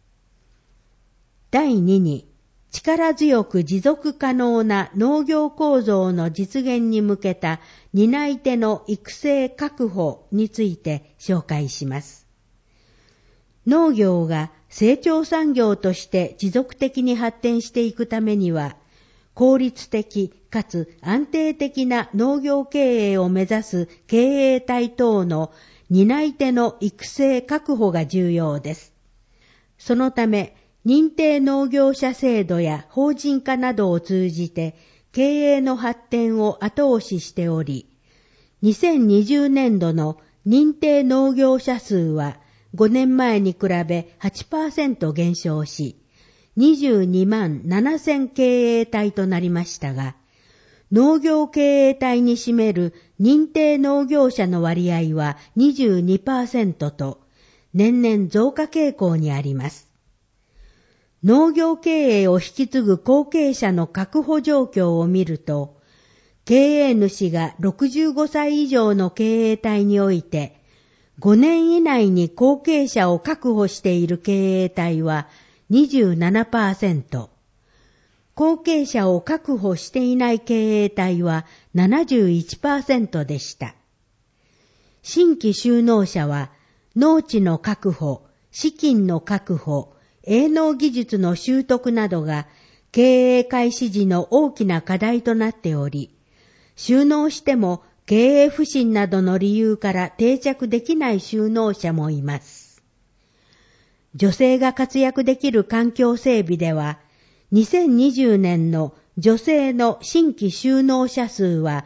第2に、力強く持続可能な農業構造の実現に向けた担い手の育成確保について紹介します。農業が成長産業として持続的に発展していくためには、効率的かつ安定的な農業経営を目指す経営体等の担い手の育成確保が重要です。そのため、認定農業者制度や法人化などを通じて経営の発展を後押ししており、2020年度の認定農業者数は5年前に比べ 8% 減少し、22万7000経営体となりましたが、農業経営体に占める認定農業者の割合は 22% と年々増加傾向にあります。農業経営を引き継ぐ後継者の確保状況を見ると、経営主が65歳以上の経営体において、5年以内に後継者を確保している経営体は 27%、後継者を確保していない経営体は 71% でした。新規就農者は、農地の確保、資金の確保、営農技術の習得などが経営開始時の大きな課題となっており、就農しても経営不振などの理由から定着できない就農者もいます。女性が活躍できる環境整備では、2020年の女性の新規就農者数は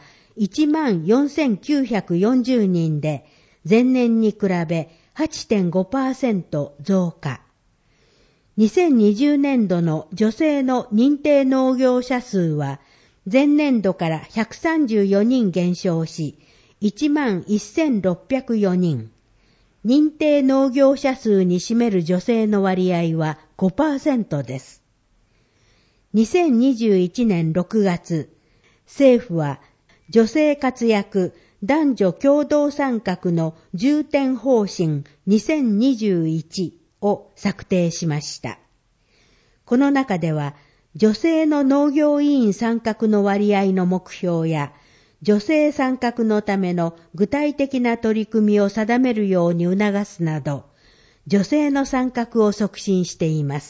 14,940人で、前年に比べ 8.5% 増加。2020年度の女性の認定農業者数は前年度から134人減少し 11,604 人。認定農業者数に占める女性の割合は 5% です。2021年6月、政府は女性活躍男女共同参画の重点方針2021を策定しました。この中では、女性の農業委員参画の割合の目標や、女性参画のための具体的な取り組みを定めるように促すなど、女性の参画を促進しています。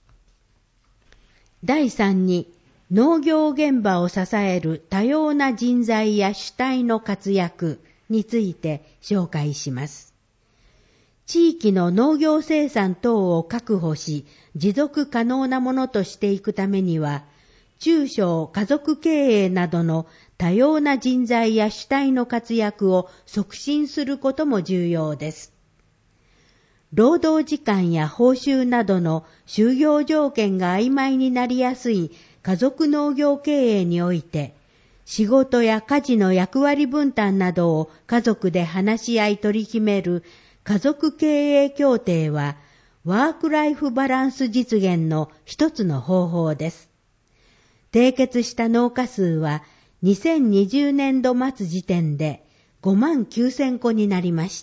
第3に、農業現場を支える多様な人材や主体の活躍について紹介します。地域の農業生産等を確保し、持続可能なものとしていくためには、中小家族経営などの多様な人材や主体の活躍を促進することも重要です。労働時間や報酬などの就業条件が曖昧になりやすい家族農業経営において、仕事や家事の役割分担などを家族で話し合い取り決める家族経営協定は、ワークライフバランス実現の一つの方法です。 締結した農家数は2020年度末時点で59,000戸になりました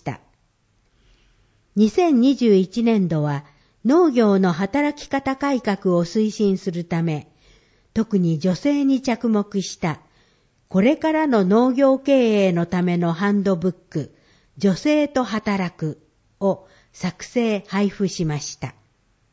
。2021年度は農業の働き方改革を推進するため、特に女性に着目したこれからの農業経営のためのハンドブック、女性と働くを作成配布しました。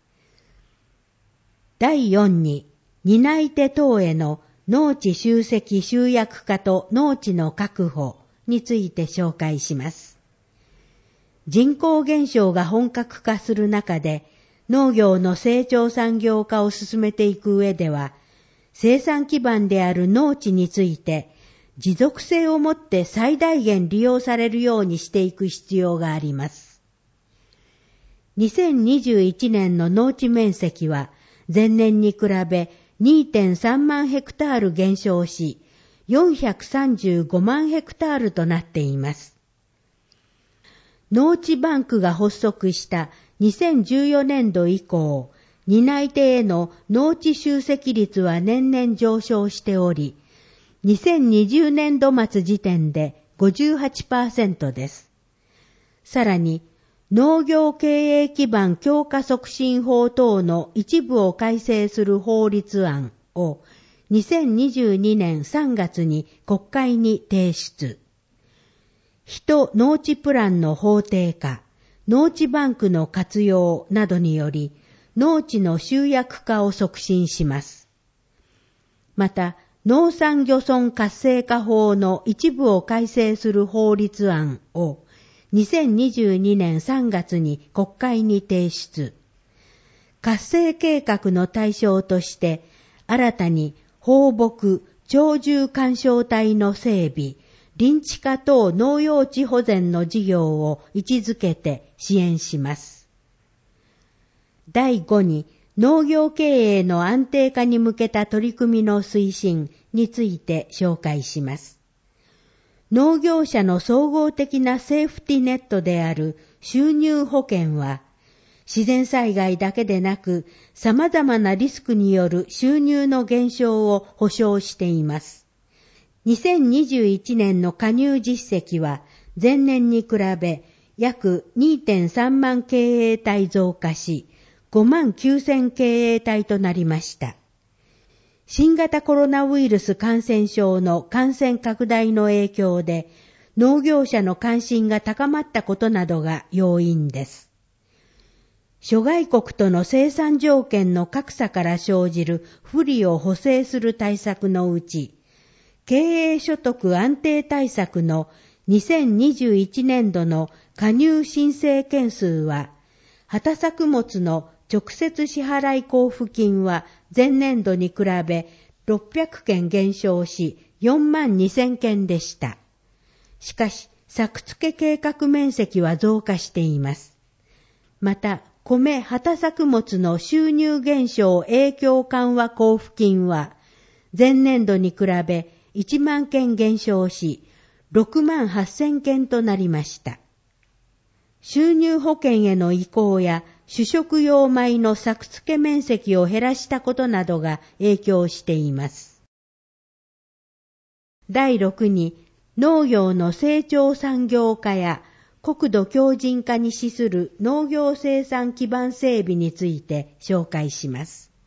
第4に、担い手等への農地集積集約化と農地の確保について紹介します。人口減少が本格化する中で、農業の成長産業化を進めていく上では、生産基盤である農地について、持続性をもって最大限利用されるようにしていく必要があります。2021年の農地面積は、前年に比べ 2.3 万ヘクタール減少し、435万ヘクタールとなっています。農地バンクが発足した2014年度以降、担い手への農地集積率は年々上昇しており、2020年度末時点で 58% です。さらに、農業経営基盤強化促進法等の一部を改正する法律案を2022年3月に国会に提出。人農地プランの法定化、農地バンクの活用などにより農地の集約化を促進します。また、農産漁村活性化法の一部を改正する法律案を2022年3月に国会に提出。活性計画の対象として新たに放牧、鳥獣緩衝帯の整備、林地化等農用地保全の事業を位置づけて支援します。第5に、農業経営の安定化に向けた取り組みの推進について紹介します。農業者の総合的なセーフティネットである収入保険は、自然災害だけでなく様々なリスクによる収入の減少を保証しています。2021年の加入実績は前年に比べ約 2.3 万経営体増加し、5万9000経営体となりました。新型コロナウイルス感染症の感染拡大の影響で農業者の関心が高まったことなどが要因です。諸外国との生産条件の格差から生じる不利を補正する対策のうち、経営所得安定対策の2021年度の加入申請件数は、畑作物の直接支払い交付金は前年度に比べ600件減少し4万2000件でした。しかし、作付計画面積は増加しています。また、米畑作物の収入減少影響緩和交付金は前年度に比べ1万件減少し6万8000件となりました。収入保険への移行や主食用米の作付面積を減らしたことなどが影響しています。第6に、農業の成長産業化や国土強靭化に資する農業生産基盤整備について紹介します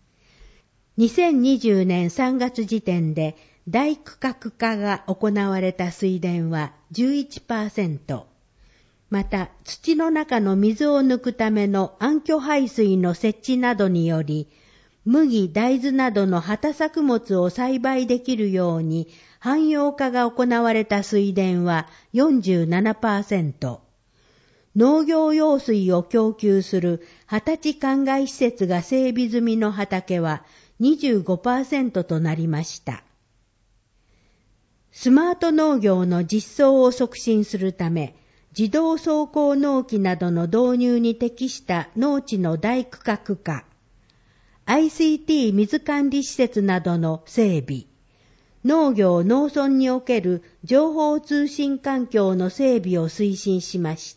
。2020年3月時点で大区画化が行われた水田は 11%。また、土の中の水を抜くための暗渠排水の設置などにより、麦、大豆などの畑作物を栽培できるように汎用化が行われた水田は 47%。農業用水を供給する畑地灌漑施設が整備済みの畑は 25% となりました。スマート農業の実装を促進するため、自動走行農機などの導入に適した農地の大区画化、ICT 水管理施設などの整備、農業・農村における情報通信環境の整備を推進しました。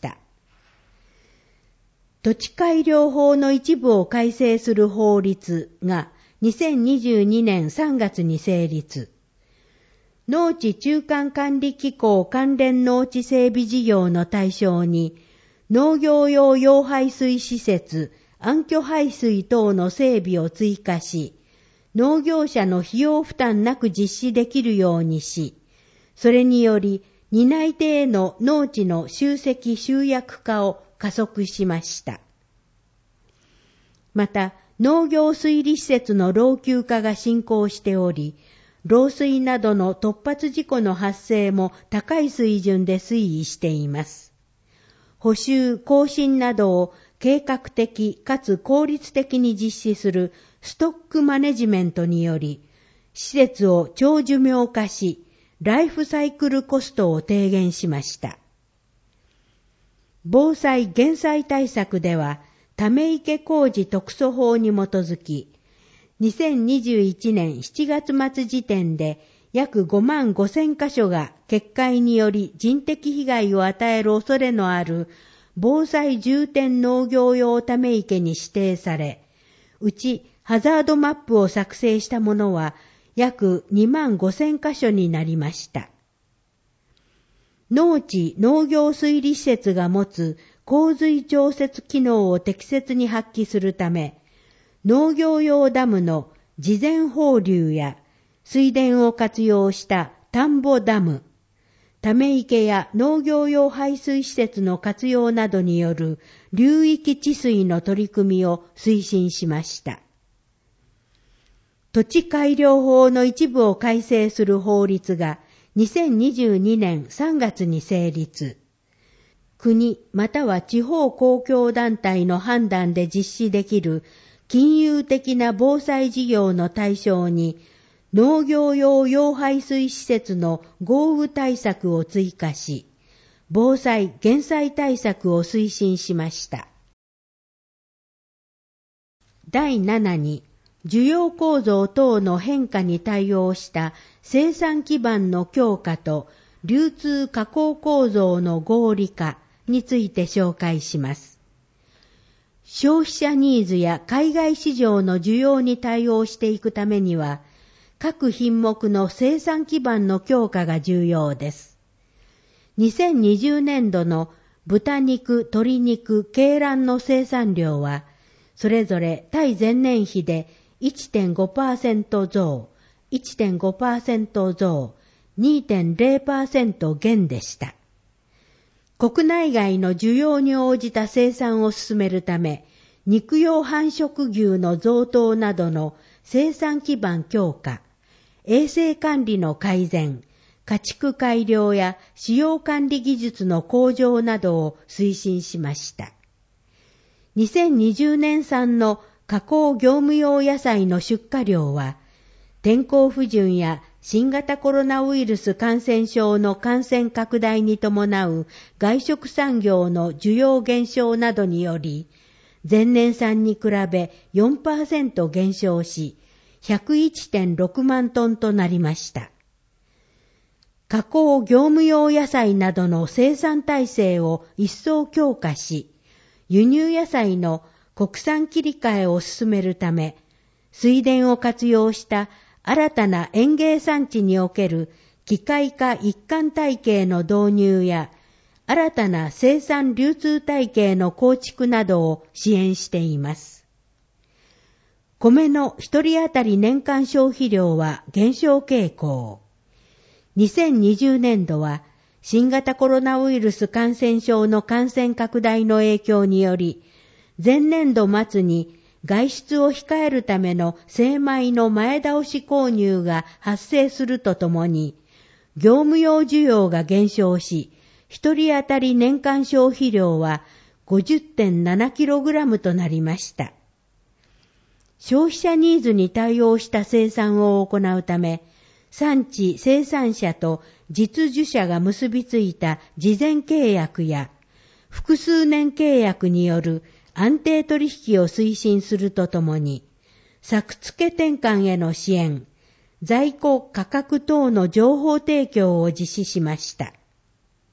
土地改良法の一部を改正する法律が 2022年3月に成立。農地中間管理機構関連農地整備事業の対象に、農業用用排水施設、暗渠排水等の整備を追加し、農業者の費用負担なく実施できるようにし、それにより担い手への農地の集積集約化を加速しました。また、農業水利施設の老朽化が進行しており、漏水などの突発事故の発生も高い水準で推移しています。補修・更新などを計画的かつ効率的に実施するストックマネジメントにより、施設を長寿命化し、ライフサイクルコストを低減しました。防災・減災対策では、ため池工事特措法に基づき、2021年7月末時点で約5万5,000カ所が決壊により人的被害を与える恐れのある防災重点農業用ため池に指定され、うちハザードマップを作成したものは約2万5,000カ所になりました。農地農業水利施設が持つ洪水調節機能を適切に発揮するため、農業用ダムの事前放流や水田を活用した田んぼダム、ため池や農業用排水施設の活用などによる流域治水の取り組みを推進しました。土地改良法の一部を改正する法律が2022年3月に成立。国または地方公共団体の判断で実施できる金融的な防災事業の対象に農業用用排水施設の豪雨対策を追加し、防災・減災対策を推進しました。第7に、需要構造等の変化に対応した生産基盤の強化と流通加工構造の合理化について紹介します。消費者ニーズや海外市場の需要に対応していくためには、各品目の生産基盤の強化が重要です。2020年度の豚肉、鶏肉、鶏卵の生産量は、それぞれ対前年比で 1.5% 増、1.5% 増、2.0% 減でした。国内外の需要に応じた生産を進めるため、肉用繁殖牛の増頭などの生産基盤強化、衛生管理の改善、家畜改良や飼養管理技術の向上などを推進しました。2020年産の加工業務用野菜の出荷量は、天候不順や新型コロナウイルス感染症の感染拡大に伴う外食産業の需要減少などにより、前年産に比べ 4% 減少し、101.6 万トンとなりました。加工業務用野菜などの生産体制を一層強化し、輸入野菜の国産切り替えを進めるため、水田を活用した新たな園芸産地における機械化一貫体系の導入や、新たな生産流通体系の構築などを支援しています。米の一人当たり年間消費量は減少傾向。2020年度は新型コロナウイルス感染症の感染拡大の影響により、前年度末に外出を控えるための精米の前倒し購入が発生するとともに、業務用需要が減少し、一人当たり年間消費量は 50.7kg となりました。消費者ニーズに対応した生産を行うため、産地生産者と実需者が結びついた事前契約や、複数年契約による安定取引を推進するとともに、作付転換への支援、在庫価格等の情報提供を実施しました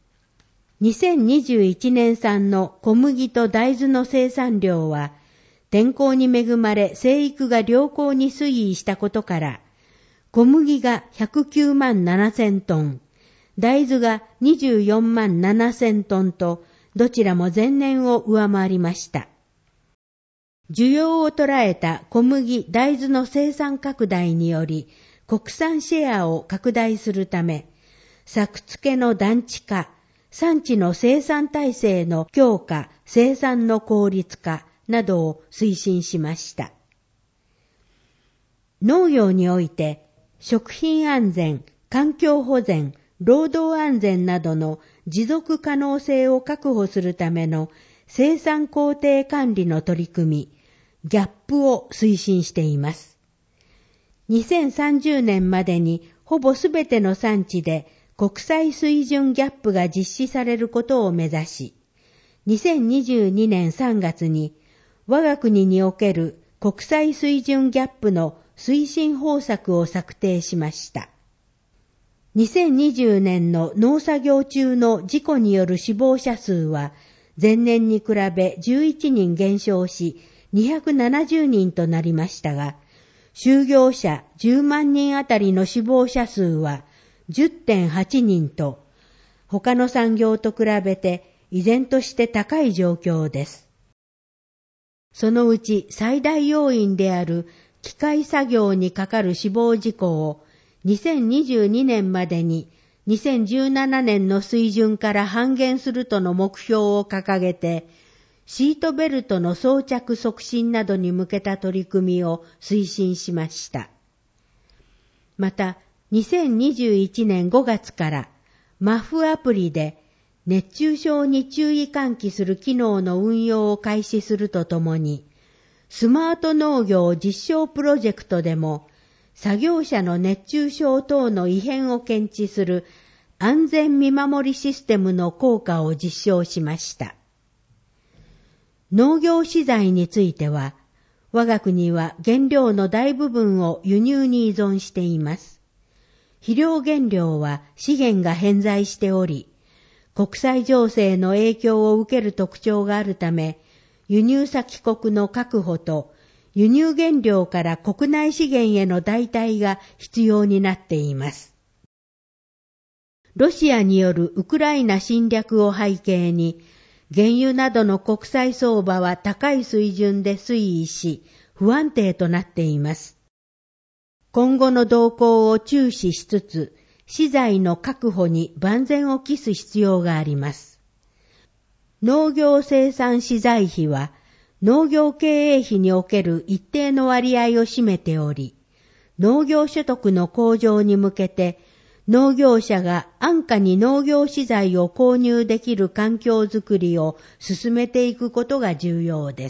。2021年産の小麦と大豆の生産量は、 天候に恵まれ生育が良好に推移したことから、小麦が109万7000トン、大豆が24万7000トンと、どちらも前年を上回りました。需要を捉えた小麦・大豆の生産拡大により、国産シェアを拡大するため、作付けの団地化、産地の生産体制の強化、生産の効率化などを推進しました。農業において、食品安全、環境保全、労働安全などの持続可能性を確保するための生産工程管理の取り組み、ギャップを推進しています。2030年までにほぼすべての産地で国際水準ギャップが実施されることを目指し、2022年3月に我が国における国際水準ギャップの推進方策を策定しました。2020年の農作業中の事故による死亡者数は前年に比べ11人減少し270人となりましたが、就業者10万人あたりの死亡者数は 10.8 人と、他の産業と比べて依然として高い状況です。そのうち最大要因である機械作業にかかる死亡事故を2022年までに2017年の水準から半減するとの目標を掲げて、シートベルトの装着促進などに向けた取り組みを推進しました。また、2021年5月からMAFアプリで熱中症に注意喚起する機能の運用を開始するとともに、スマート農業実証プロジェクトでも作業者の熱中症等の異変を検知する安全見守りシステムの効果を実証しました。農業資材については、我が国は原料の大部分を輸入に依存しています。肥料原料は資源が偏在しており、国際情勢の影響を受ける特徴があるため、輸入先国の確保と輸入原料から国内資源への代替が必要になっています。ロシアによるウクライナ侵略を背景に、原油などの国際相場は高い水準で推移し、不安定となっています。今後の動向を注視しつつ、資材の確保に万全を期す必要があります。農業生産資材費は、農業経営費における一定の割合を占めており、農業所得の向上に向けて、農業者が安価に農業資材を購入できる環境づくりを進めていくことが重要です。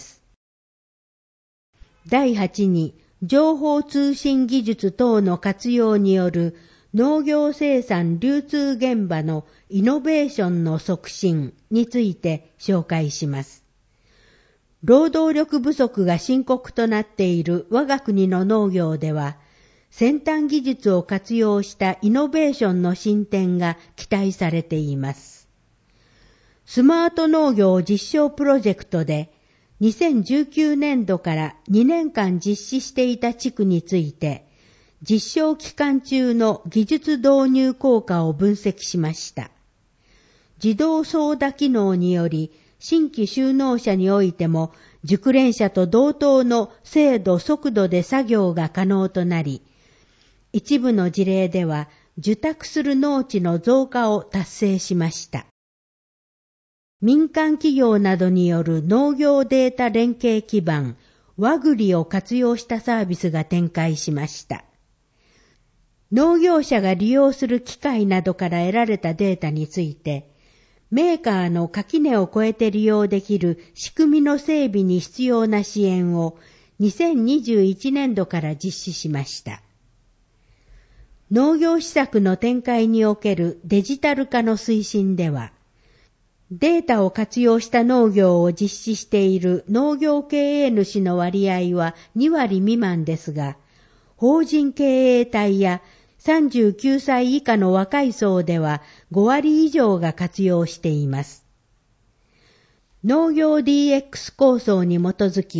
第8に、情報通信技術等の活用による農業生産流通現場のイノベーションの促進について紹介します。労働力不足が深刻となっている我が国の農業では、先端技術を活用したイノベーションの進展が期待されています。スマート農業実証プロジェクトで2019年度から2年間実施していた地区について、実証期間中の技術導入効果を分析しました。自動操舵機能により、新規就農者においても熟練者と同等の精度・速度で作業が可能となり、一部の事例では受託する農地の増加を達成しました。民間企業などによる農業データ連携基盤、ワグリを活用したサービスが展開しました。農業者が利用する機械などから得られたデータについて、メーカーの垣根を越えて利用できる仕組みの整備に必要な支援を2021年度から実施しました。農業施策の展開におけるデジタル化の推進では、データを活用した農業を実施している農業経営主の割合は2割未満ですが、法人経営体や39歳以下の若い層では5割以上が活用しています。農業 DX 構想に基づき、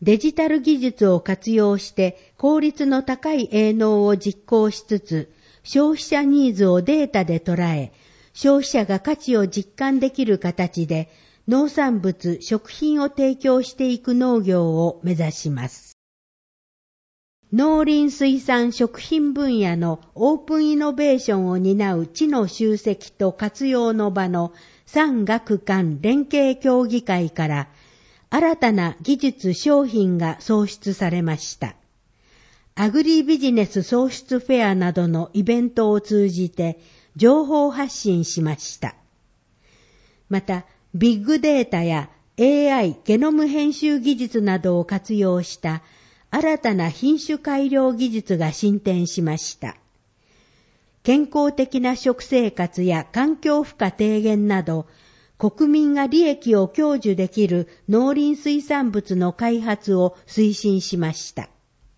デジタル技術を活用して効率の高い営農を実行しつつ、消費者ニーズをデータで捉え、消費者が価値を実感できる形で農産物・食品を提供していく農業を目指します。農林水産食品分野のオープンイノベーションを担う知の集積と活用の場の産学官連携協議会から新たな技術商品が創出されました。アグリビジネス創出フェアなどのイベントを通じて情報発信しました。また、ビッグデータや AI ゲノム編集技術などを活用した新たな品種改良技術が進展しました。健康的な食生活や環境負荷低減など、国民が利益を享受できる農林水産物の開発を推進しました。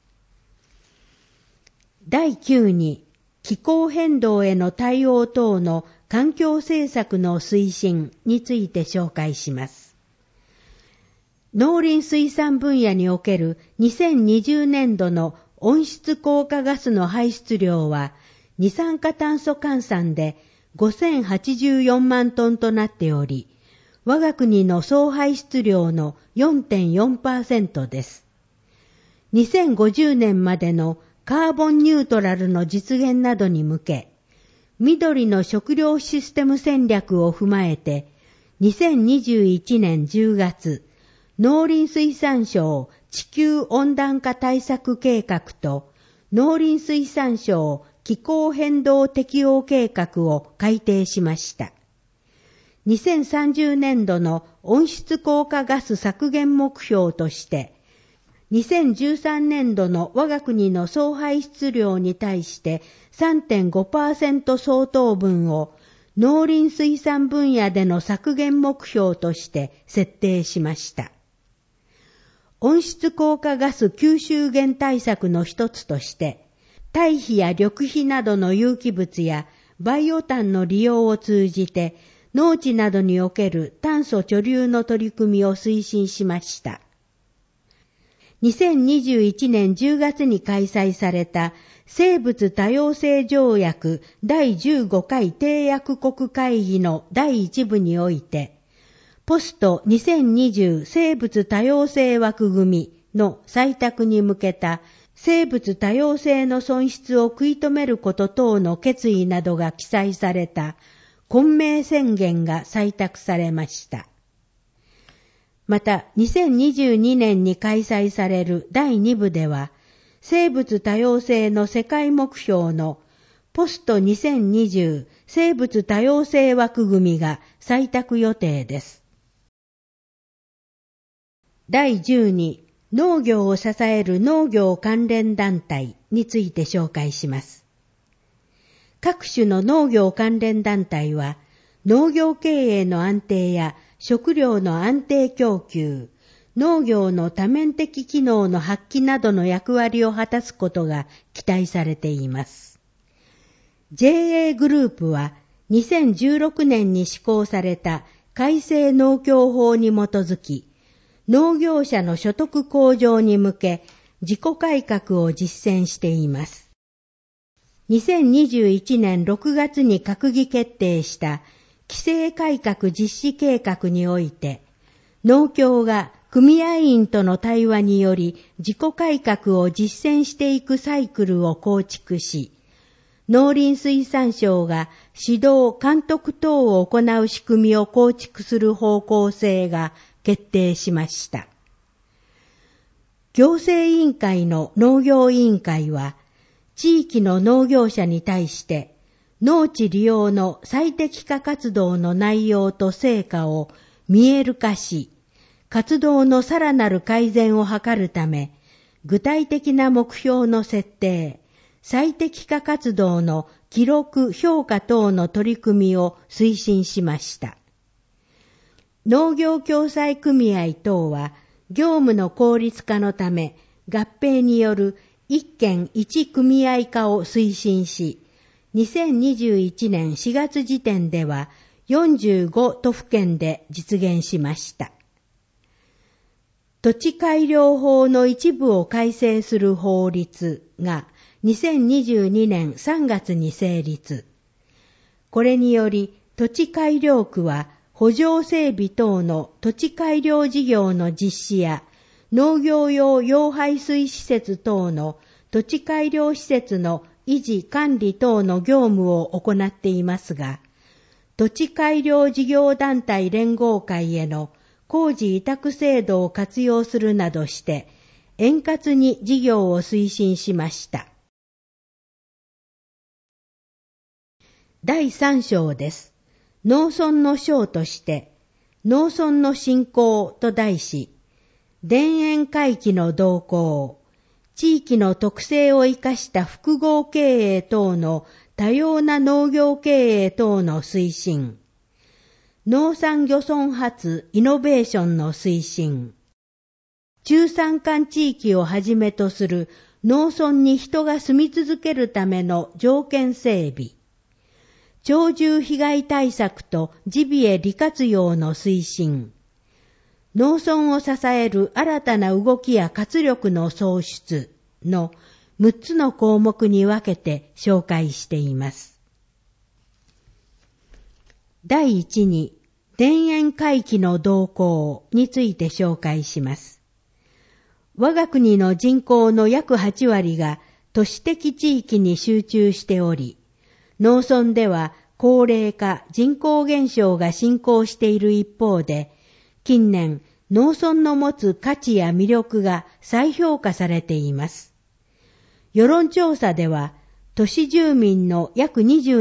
第9に、気候変動への対応等の環境政策の推進について紹介します。農林水産分野における2020年度の温室効果ガスの排出量は二酸化炭素換算で5084万トンとなっており、我が国の総排出量の 4.4% です。2050年までのカーボンニュートラルの実現などに向け、緑の食料システム戦略を踏まえて、2021年10月、農林水産省地球温暖化対策計画と農林水産省気候変動適応計画を改定しました。2030年度の温室効果ガス削減目標として、2013年度の我が国の総排出量に対して 3.5% 相当分を農林水産分野での削減目標として設定しました。温室効果ガス吸収減対策の一つとして、堆肥や緑肥などの有機物やバイオ炭の利用を通じて、農地などにおける炭素貯留の取り組みを推進しました。2021年10月に開催された生物多様性条約第15回締約国会議の第1部において、ポスト2020生物多様性枠組みの採択に向けた生物多様性の損失を食い止めること等の決意などが記載された昆明宣言が採択されました。また、2022年に開催される第2部では、生物多様性の世界目標のポスト2020生物多様性枠組みが採択予定です。第12、農業を支える農業関連団体について紹介します。各種の農業関連団体は、農業経営の安定や食料の安定供給、農業の多面的機能の発揮などの役割を果たすことが期待されています。JA グループは2016年に施行された改正農協法に基づき、農業者の所得向上に向け自己改革を実践しています。2021年6月に閣議決定した規制改革実施計画において、農協が組合員との対話により自己改革を実践していくサイクルを構築し、農林水産省が指導・監督等を行う仕組みを構築する方向性が決定しました。行政委員会の農業委員会は、地域の農業者に対して、農地利用の最適化活動の内容と成果を見える化し、活動のさらなる改善を図るため、具体的な目標の設定、最適化活動の記録・評価等の取り組みを推進しました。農業共済組合等は、業務の効率化のため、合併による一県一組合化を推進し、2021年4月時点では45都府県で実現しました。 土地改良法の一部を改正する法律が2022年3月に成立。これにより土地改良区は圃場整備等の土地改良事業の実施や農業用用排水施設等の土地改良施設の維持管理等の業務を行っていますが、土地改良事業団体連合会への工事委託制度を活用するなどして円滑に事業を推進しました。第3章です。農村の章として、農村の振興と題し、田園回帰の動向、地域の特性を生かした複合経営等の多様な農業経営等の推進、農産漁村発イノベーションの推進、中山間地域をはじめとする農村に人が住み続けるための条件整備、鳥獣被害対策とジビエ利活用の推進、農村を支える新たな動きや活力の創出の6つの項目に分けて紹介しています。第1に、田園回帰の動向について紹介します。我が国の人口の約8割が都市的地域に集中しており、農村では高齢化、人口減少が進行している一方で、近年、農村の持つ価値や魅力が再評価されています。世論調査では、都市住民の約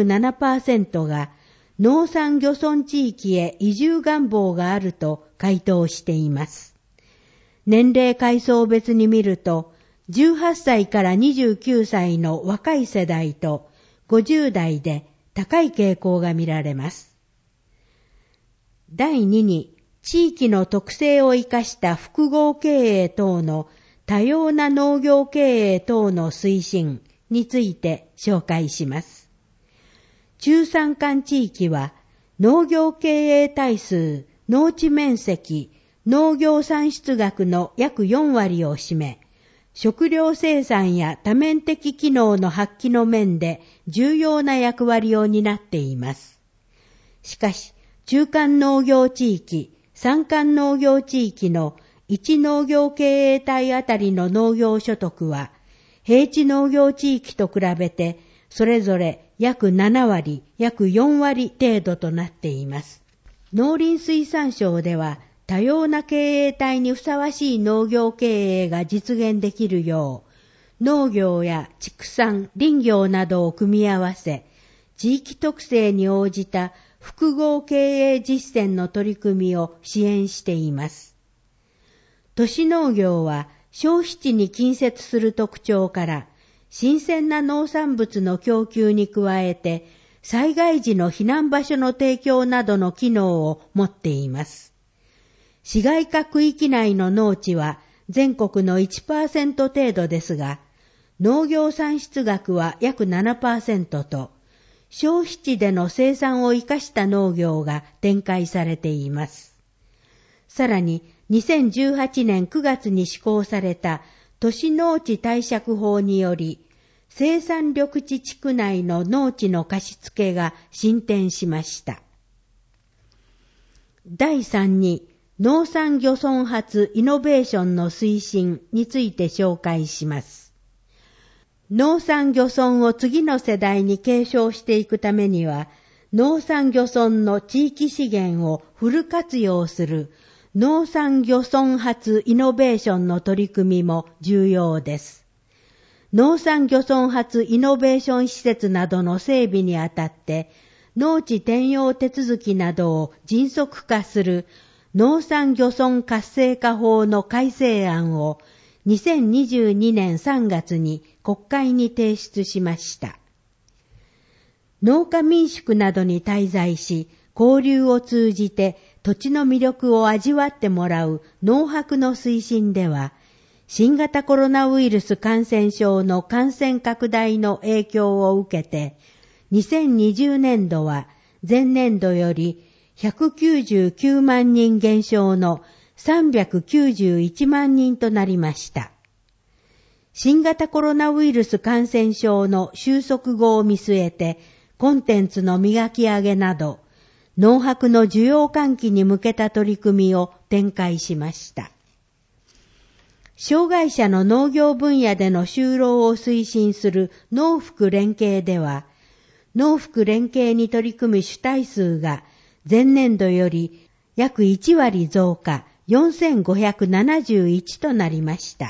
27% が農産漁村地域へ移住願望があると回答しています。年齢階層別に見ると、18歳から29歳の若い世代と50代で高い傾向が見られます。第2に、地域の特性を生かした複合経営等の多様な農業経営等の推進について紹介します。中山間地域は農業経営体数、農地面積、農業産出額の約4割を占め、食料生産や多面的機能の発揮の面で重要な役割を担っています。しかし、中間農業地域、山間農業地域の1農業経営体あたりの農業所得は、平地農業地域と比べてそれぞれ約7割、約4割程度となっています。農林水産省では、多様な経営体にふさわしい農業経営が実現できるよう、農業や畜産、林業などを組み合わせ、地域特性に応じた複合経営実践の取り組みを支援しています。都市農業は消費地に近接する特徴から、新鮮な農産物の供給に加えて、災害時の避難場所の提供などの機能を持っています。市街化区域内の農地は全国の 1% 程度ですが、農業産出額は約 7% と、消費地での生産を生かした農業が展開されています。さらに、2018年9月に施行された都市農地貸借法により、生産緑地地区内の農地の貸付が進展しました。第3に、農産漁村発イノベーションの推進について紹介します。農産漁村を次の世代に継承していくためには、農産漁村の地域資源をフル活用する農産漁村発イノベーションの取り組みも重要です。農産漁村発イノベーション施設などの整備にあたって、農地転用手続きなどを迅速化する農産漁村活性化法の改正案を2022年3月に国会に提出しました。農家民宿などに滞在し、交流を通じて土地の魅力を味わってもらう農泊の推進では、新型コロナウイルス感染症の感染拡大の影響を受けて、2020年度は前年度より199万人減少の 391万人となりました。新型コロナウイルス感染症の収束後を見据えて、コンテンツの磨き上げなど、農泊の需要喚起に向けた取り組みを展開しました。障害者の農業分野での就労を推進する農福連携では、農福連携に取り組む主体数が前年度より約1割増加、4571となりました。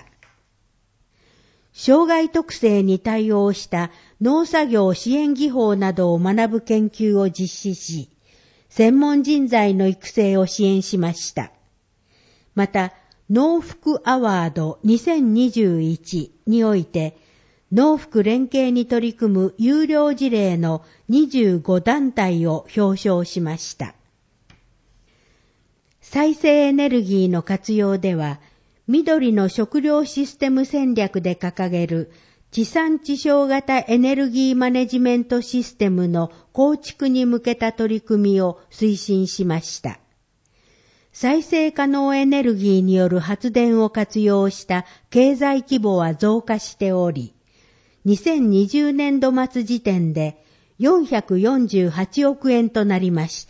障害特性に対応した農作業支援技法などを学ぶ研究を実施し、専門人材の育成を支援しました。また、農福アワード2021において、農福連携に取り組む優良事例の25団体を表彰しました。再生エネルギーの活用では、緑の食料システム戦略で掲げる地産地消型エネルギーマネジメントシステムの構築に向けた取り組みを推進しました。再生可能エネルギーによる発電を活用した経済規模は増加しており、2020年度末時点で448億円となりました。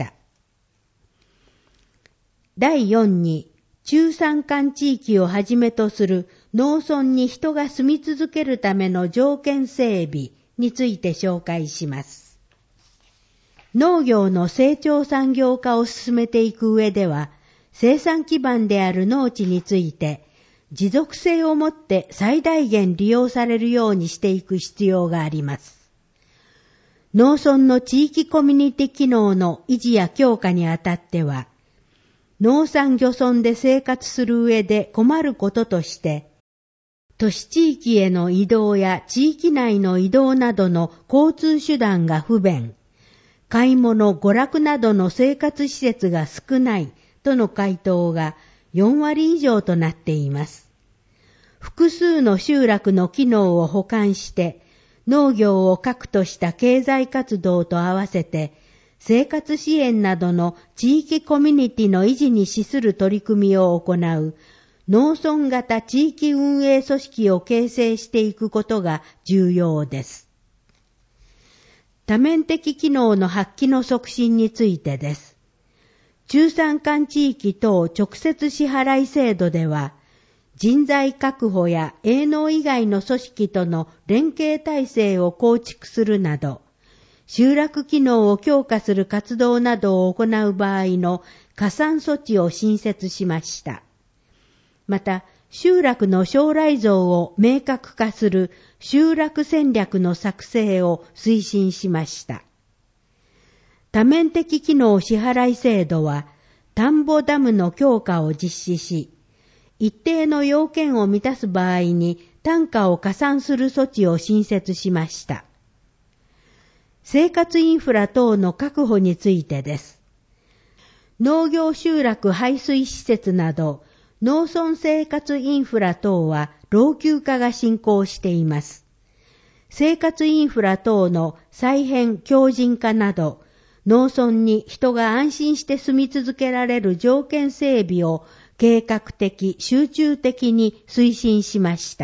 第4に、中山間地域をはじめとする農村に人が住み続けるための条件整備について紹介します。農業の成長産業化を進めていく上では、生産基盤である農地について、持続性をもって最大限利用されるようにしていく必要があります。農村の地域コミュニティ機能の維持や強化にあたっては、農山漁村で生活する上で困ることとして、都市地域への移動や地域内の移動などの交通手段が不便、買い物、娯楽などの生活施設が少ないとの回答が4割以上となっています。複数の集落の機能を補完して、農業を核とした経済活動と合わせて、生活支援などの地域コミュニティの維持に資する取り組みを行う農村型地域運営組織を形成していくことが重要です。多面的機能の発揮の促進についてです。中山間地域等直接支払い制度では、人材確保や営農以外の組織との連携体制を構築するなど、集落機能を強化する活動などを行う場合の加算措置を新設しました。また、集落の将来像を明確化する集落戦略の作成を推進しました。多面的機能支払い制度は、田んぼダムの強化を実施し、一定の要件を満たす場合に単価を加算する措置を新設しました。生活インフラ等の確保についてです。農業集落排水施設など、農村生活インフラ等は老朽化が進行しています。生活インフラ等の再編強靭化など、農村に人が安心して住み続けられる条件整備を計画的、集中的に推進しました。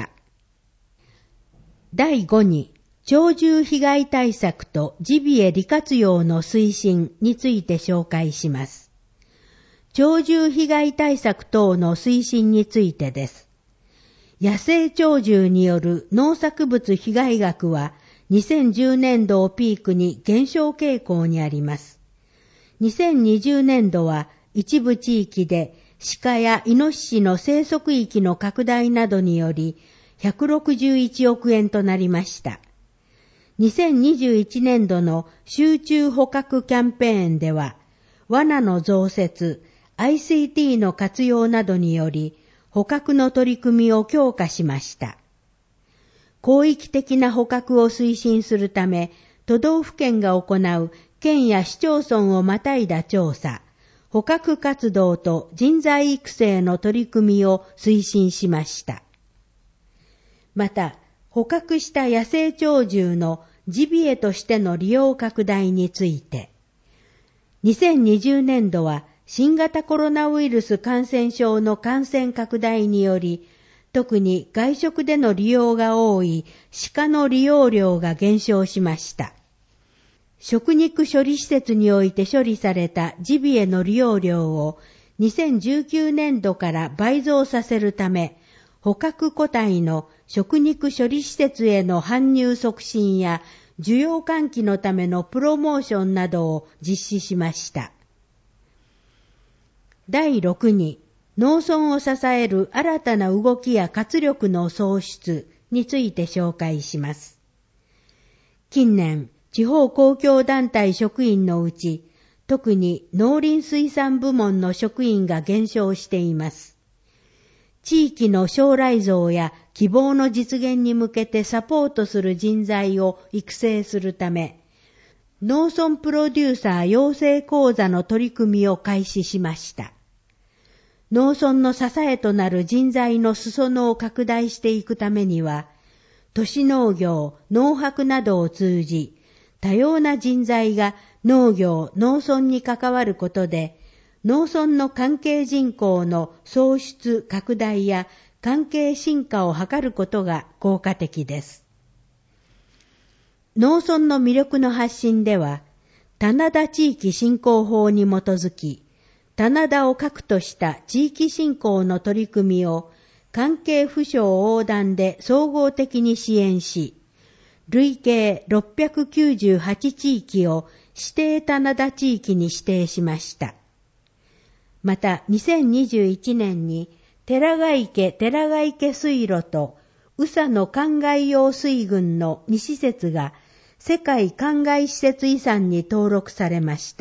第5に、鳥獣被害対策とジビエ利活用の推進について紹介します。鳥獣被害対策等の推進についてです。野生鳥獣による農作物被害額は2010年度をピークに減少傾向にあります。2020年度は一部地域で鹿やイノシシの生息域の拡大などにより161億円となりました。2021年度の集中捕獲キャンペーンでは、罠の増設、ICT の活用などにより、捕獲の取り組みを強化しました。広域的な捕獲を推進するため、都道府県が行う県や市町村をまたいだ調査、捕獲活動と人材育成の取り組みを推進しました。また、捕獲した野生鳥獣のジビエとしての利用拡大について、2020年度は新型コロナウイルス感染症の感染拡大により、特に外食での利用が多い鹿の利用量が減少しました。食肉処理施設において処理されたジビエの利用量を2019年度から倍増させるため、捕獲個体の食肉処理施設への搬入促進や需要喚起のためのプロモーションなどを実施しました。第6に、農村を支える新たな動きや活力の創出について紹介します。近年、地方公共団体職員のうち、特に農林水産部門の職員が減少しています。地域の将来像や希望の実現に向けてサポートする人材を育成するため、農村プロデューサー養成講座の取り組みを開始しました。農村の支えとなる人材の裾野を拡大していくためには、都市農業、農泊などを通じ、多様な人材が農業、農村に関わることで、農村の関係人口の創出拡大や関係進化を図ることが効果的です。農村の魅力の発信では、棚田地域振興法に基づき、棚田を核とした地域振興の取り組みを関係府省横断で総合的に支援し、累計698地域を指定棚田地域に指定しました。また2021年に寺ヶ池水路と宇佐の灌漑用水群の2施設が世界灌漑施設遺産に登録されました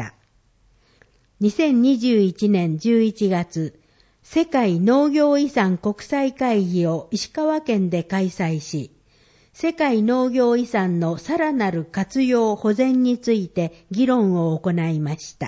。2021年11月、世界農業遺産国際会議を石川県で開催し、世界農業遺産のさらなる活用保全について議論を行いました。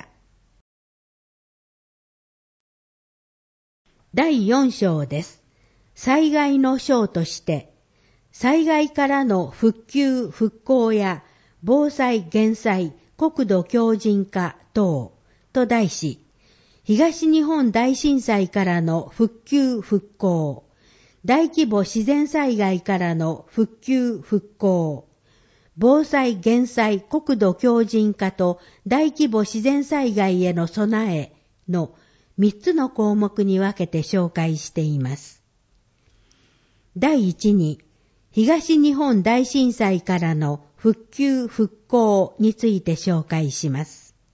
第4章です。災害の章として、災害からの復旧・復興や防災・減災、国土強靭化等と題し、東日本大震災からの復旧・復興、大規模自然災害からの復旧・復興、防災・減災・国土強靭化と大規模自然災害への備えの3つの項目に分けて紹介しています。第1に、東日本大震災からの復旧・復興について紹介します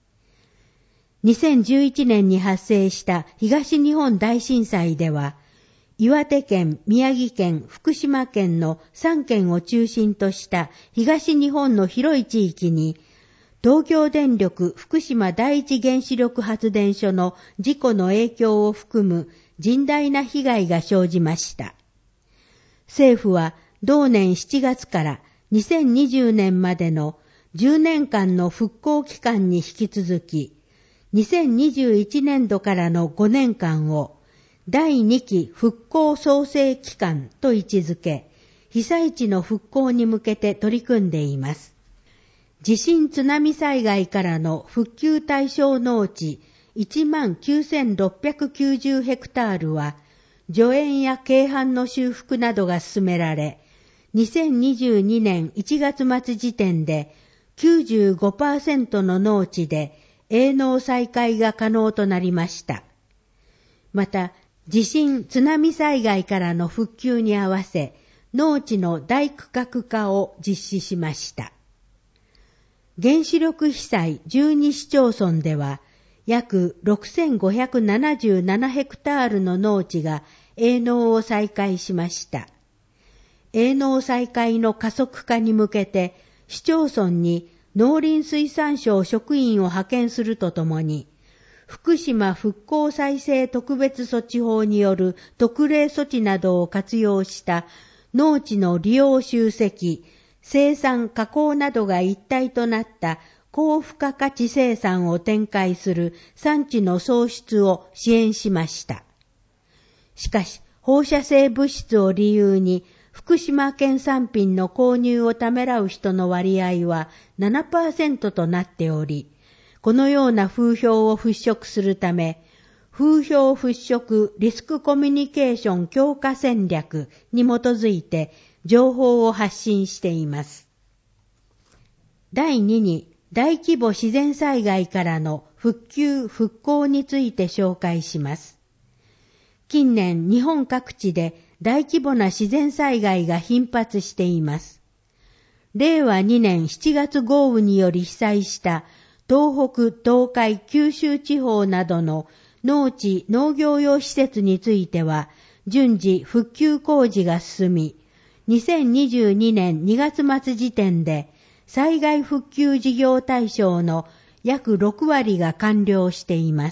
。2011年に発生した東日本大震災では、岩手県、宮城県、福島県の3県を中心とした東日本の広い地域に、東京電力福島第一原子力発電所の事故の影響を含む甚大な被害が生じました。政府は同年7月から2020年までの10年間の復興期間に引き続き、2021年度からの5年間を第2期復興創生期間と位置づけ、被災地の復興に向けて取り組んでいます。地震津波災害からの復旧対象農地19,690ヘクタールは、除塩や京阪の修復などが進められ、2022年1月末時点で 95% の農地で営農再開が可能となりました。また、地震津波災害からの復旧に合わせ、農地の大区画化を実施しました。原子力被災12市町村では、約6577ヘクタールの農地が営農を再開しました。営農再開の加速化に向けて、市町村に農林水産省職員を派遣するとともに、福島復興再生特別措置法による特例措置などを活用した農地の利用集積、生産加工などが一体となった高付加価値生産を展開する産地の創出を支援しました。しかし、放射性物質を理由に福島県産品の購入をためらう人の割合は 7% となっており、 このような風評を払拭するため、風評払拭リスクコミュニケーション強化戦略に基づいて情報を発信しています。第2に、大規模自然災害からの復旧・復興について紹介します。近年、日本各地で大規模な自然災害が頻発しています。令和2年7月豪雨により被災した東北、東海、九州地方などの農地・農業用施設については順次復旧工事が進み、2022年2月末時点で災害復旧事業対象の約6割が完了しています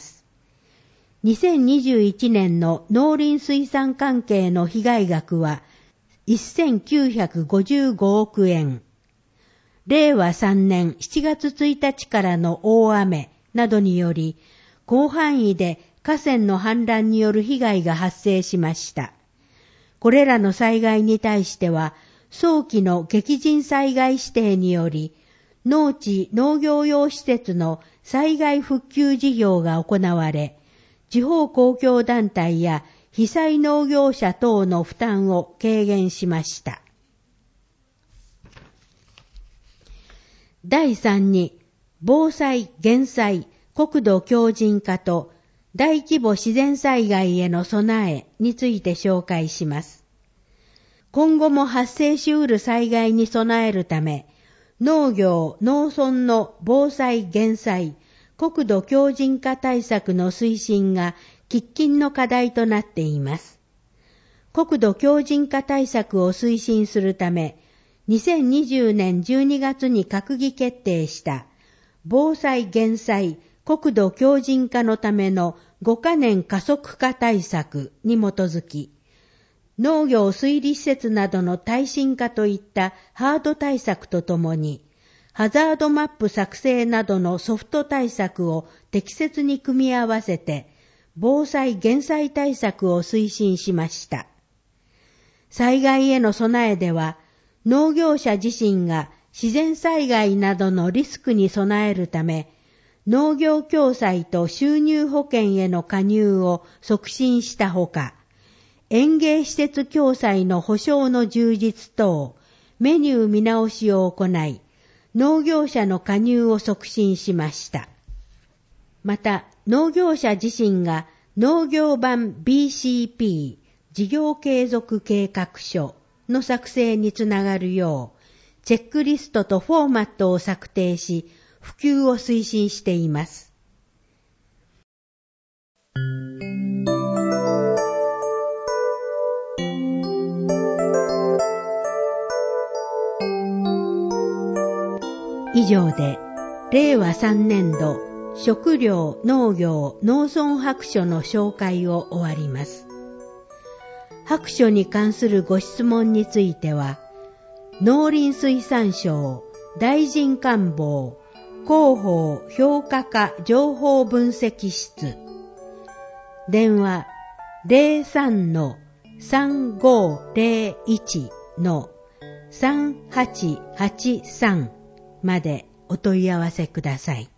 。2021年の農林水産関係の被害額は1955億円。令和3年7月1日からの大雨などにより、広範囲で河川の氾濫による被害が発生しました。これらの災害に対しては、早期の激甚災害指定により、農地・農業用施設の災害復旧事業が行われ、地方公共団体や被災農業者等の負担を軽減しました。第3に、防災・減災、国土強靭化と大規模自然災害への備えについて紹介します。今後も発生しうる災害に備えるため、農業・農村の防災・減災、国土強靭化対策の推進が喫緊の課題となっています。国土強靭化対策を推進するため、2020年12月に閣議決定した防災・減災、国土強靭化のための5カ年加速化対策に基づき、農業水利施設などの耐震化といったハード対策とともに、ハザードマップ作成などのソフト対策を適切に組み合わせて、防災・減災対策を推進しました。災害への備えでは、農業者自身が自然災害などのリスクに備えるため、農業共済と収入保険への加入を促進したほか、園芸施設共済の保障の充実等、メニュー見直しを行い、農業者の加入を促進しました。また、農業者自身が農業版 BCP 事業継続計画書の作成につながるよう、チェックリストとフォーマットを策定し、普及を推進しています。以上で、令和3年度食料・農業・農村白書の紹介を終わります。白書に関するご質問については、農林水産省大臣官房広報評価課情報分析室、電話 03-3501-3883 までお問い合わせください。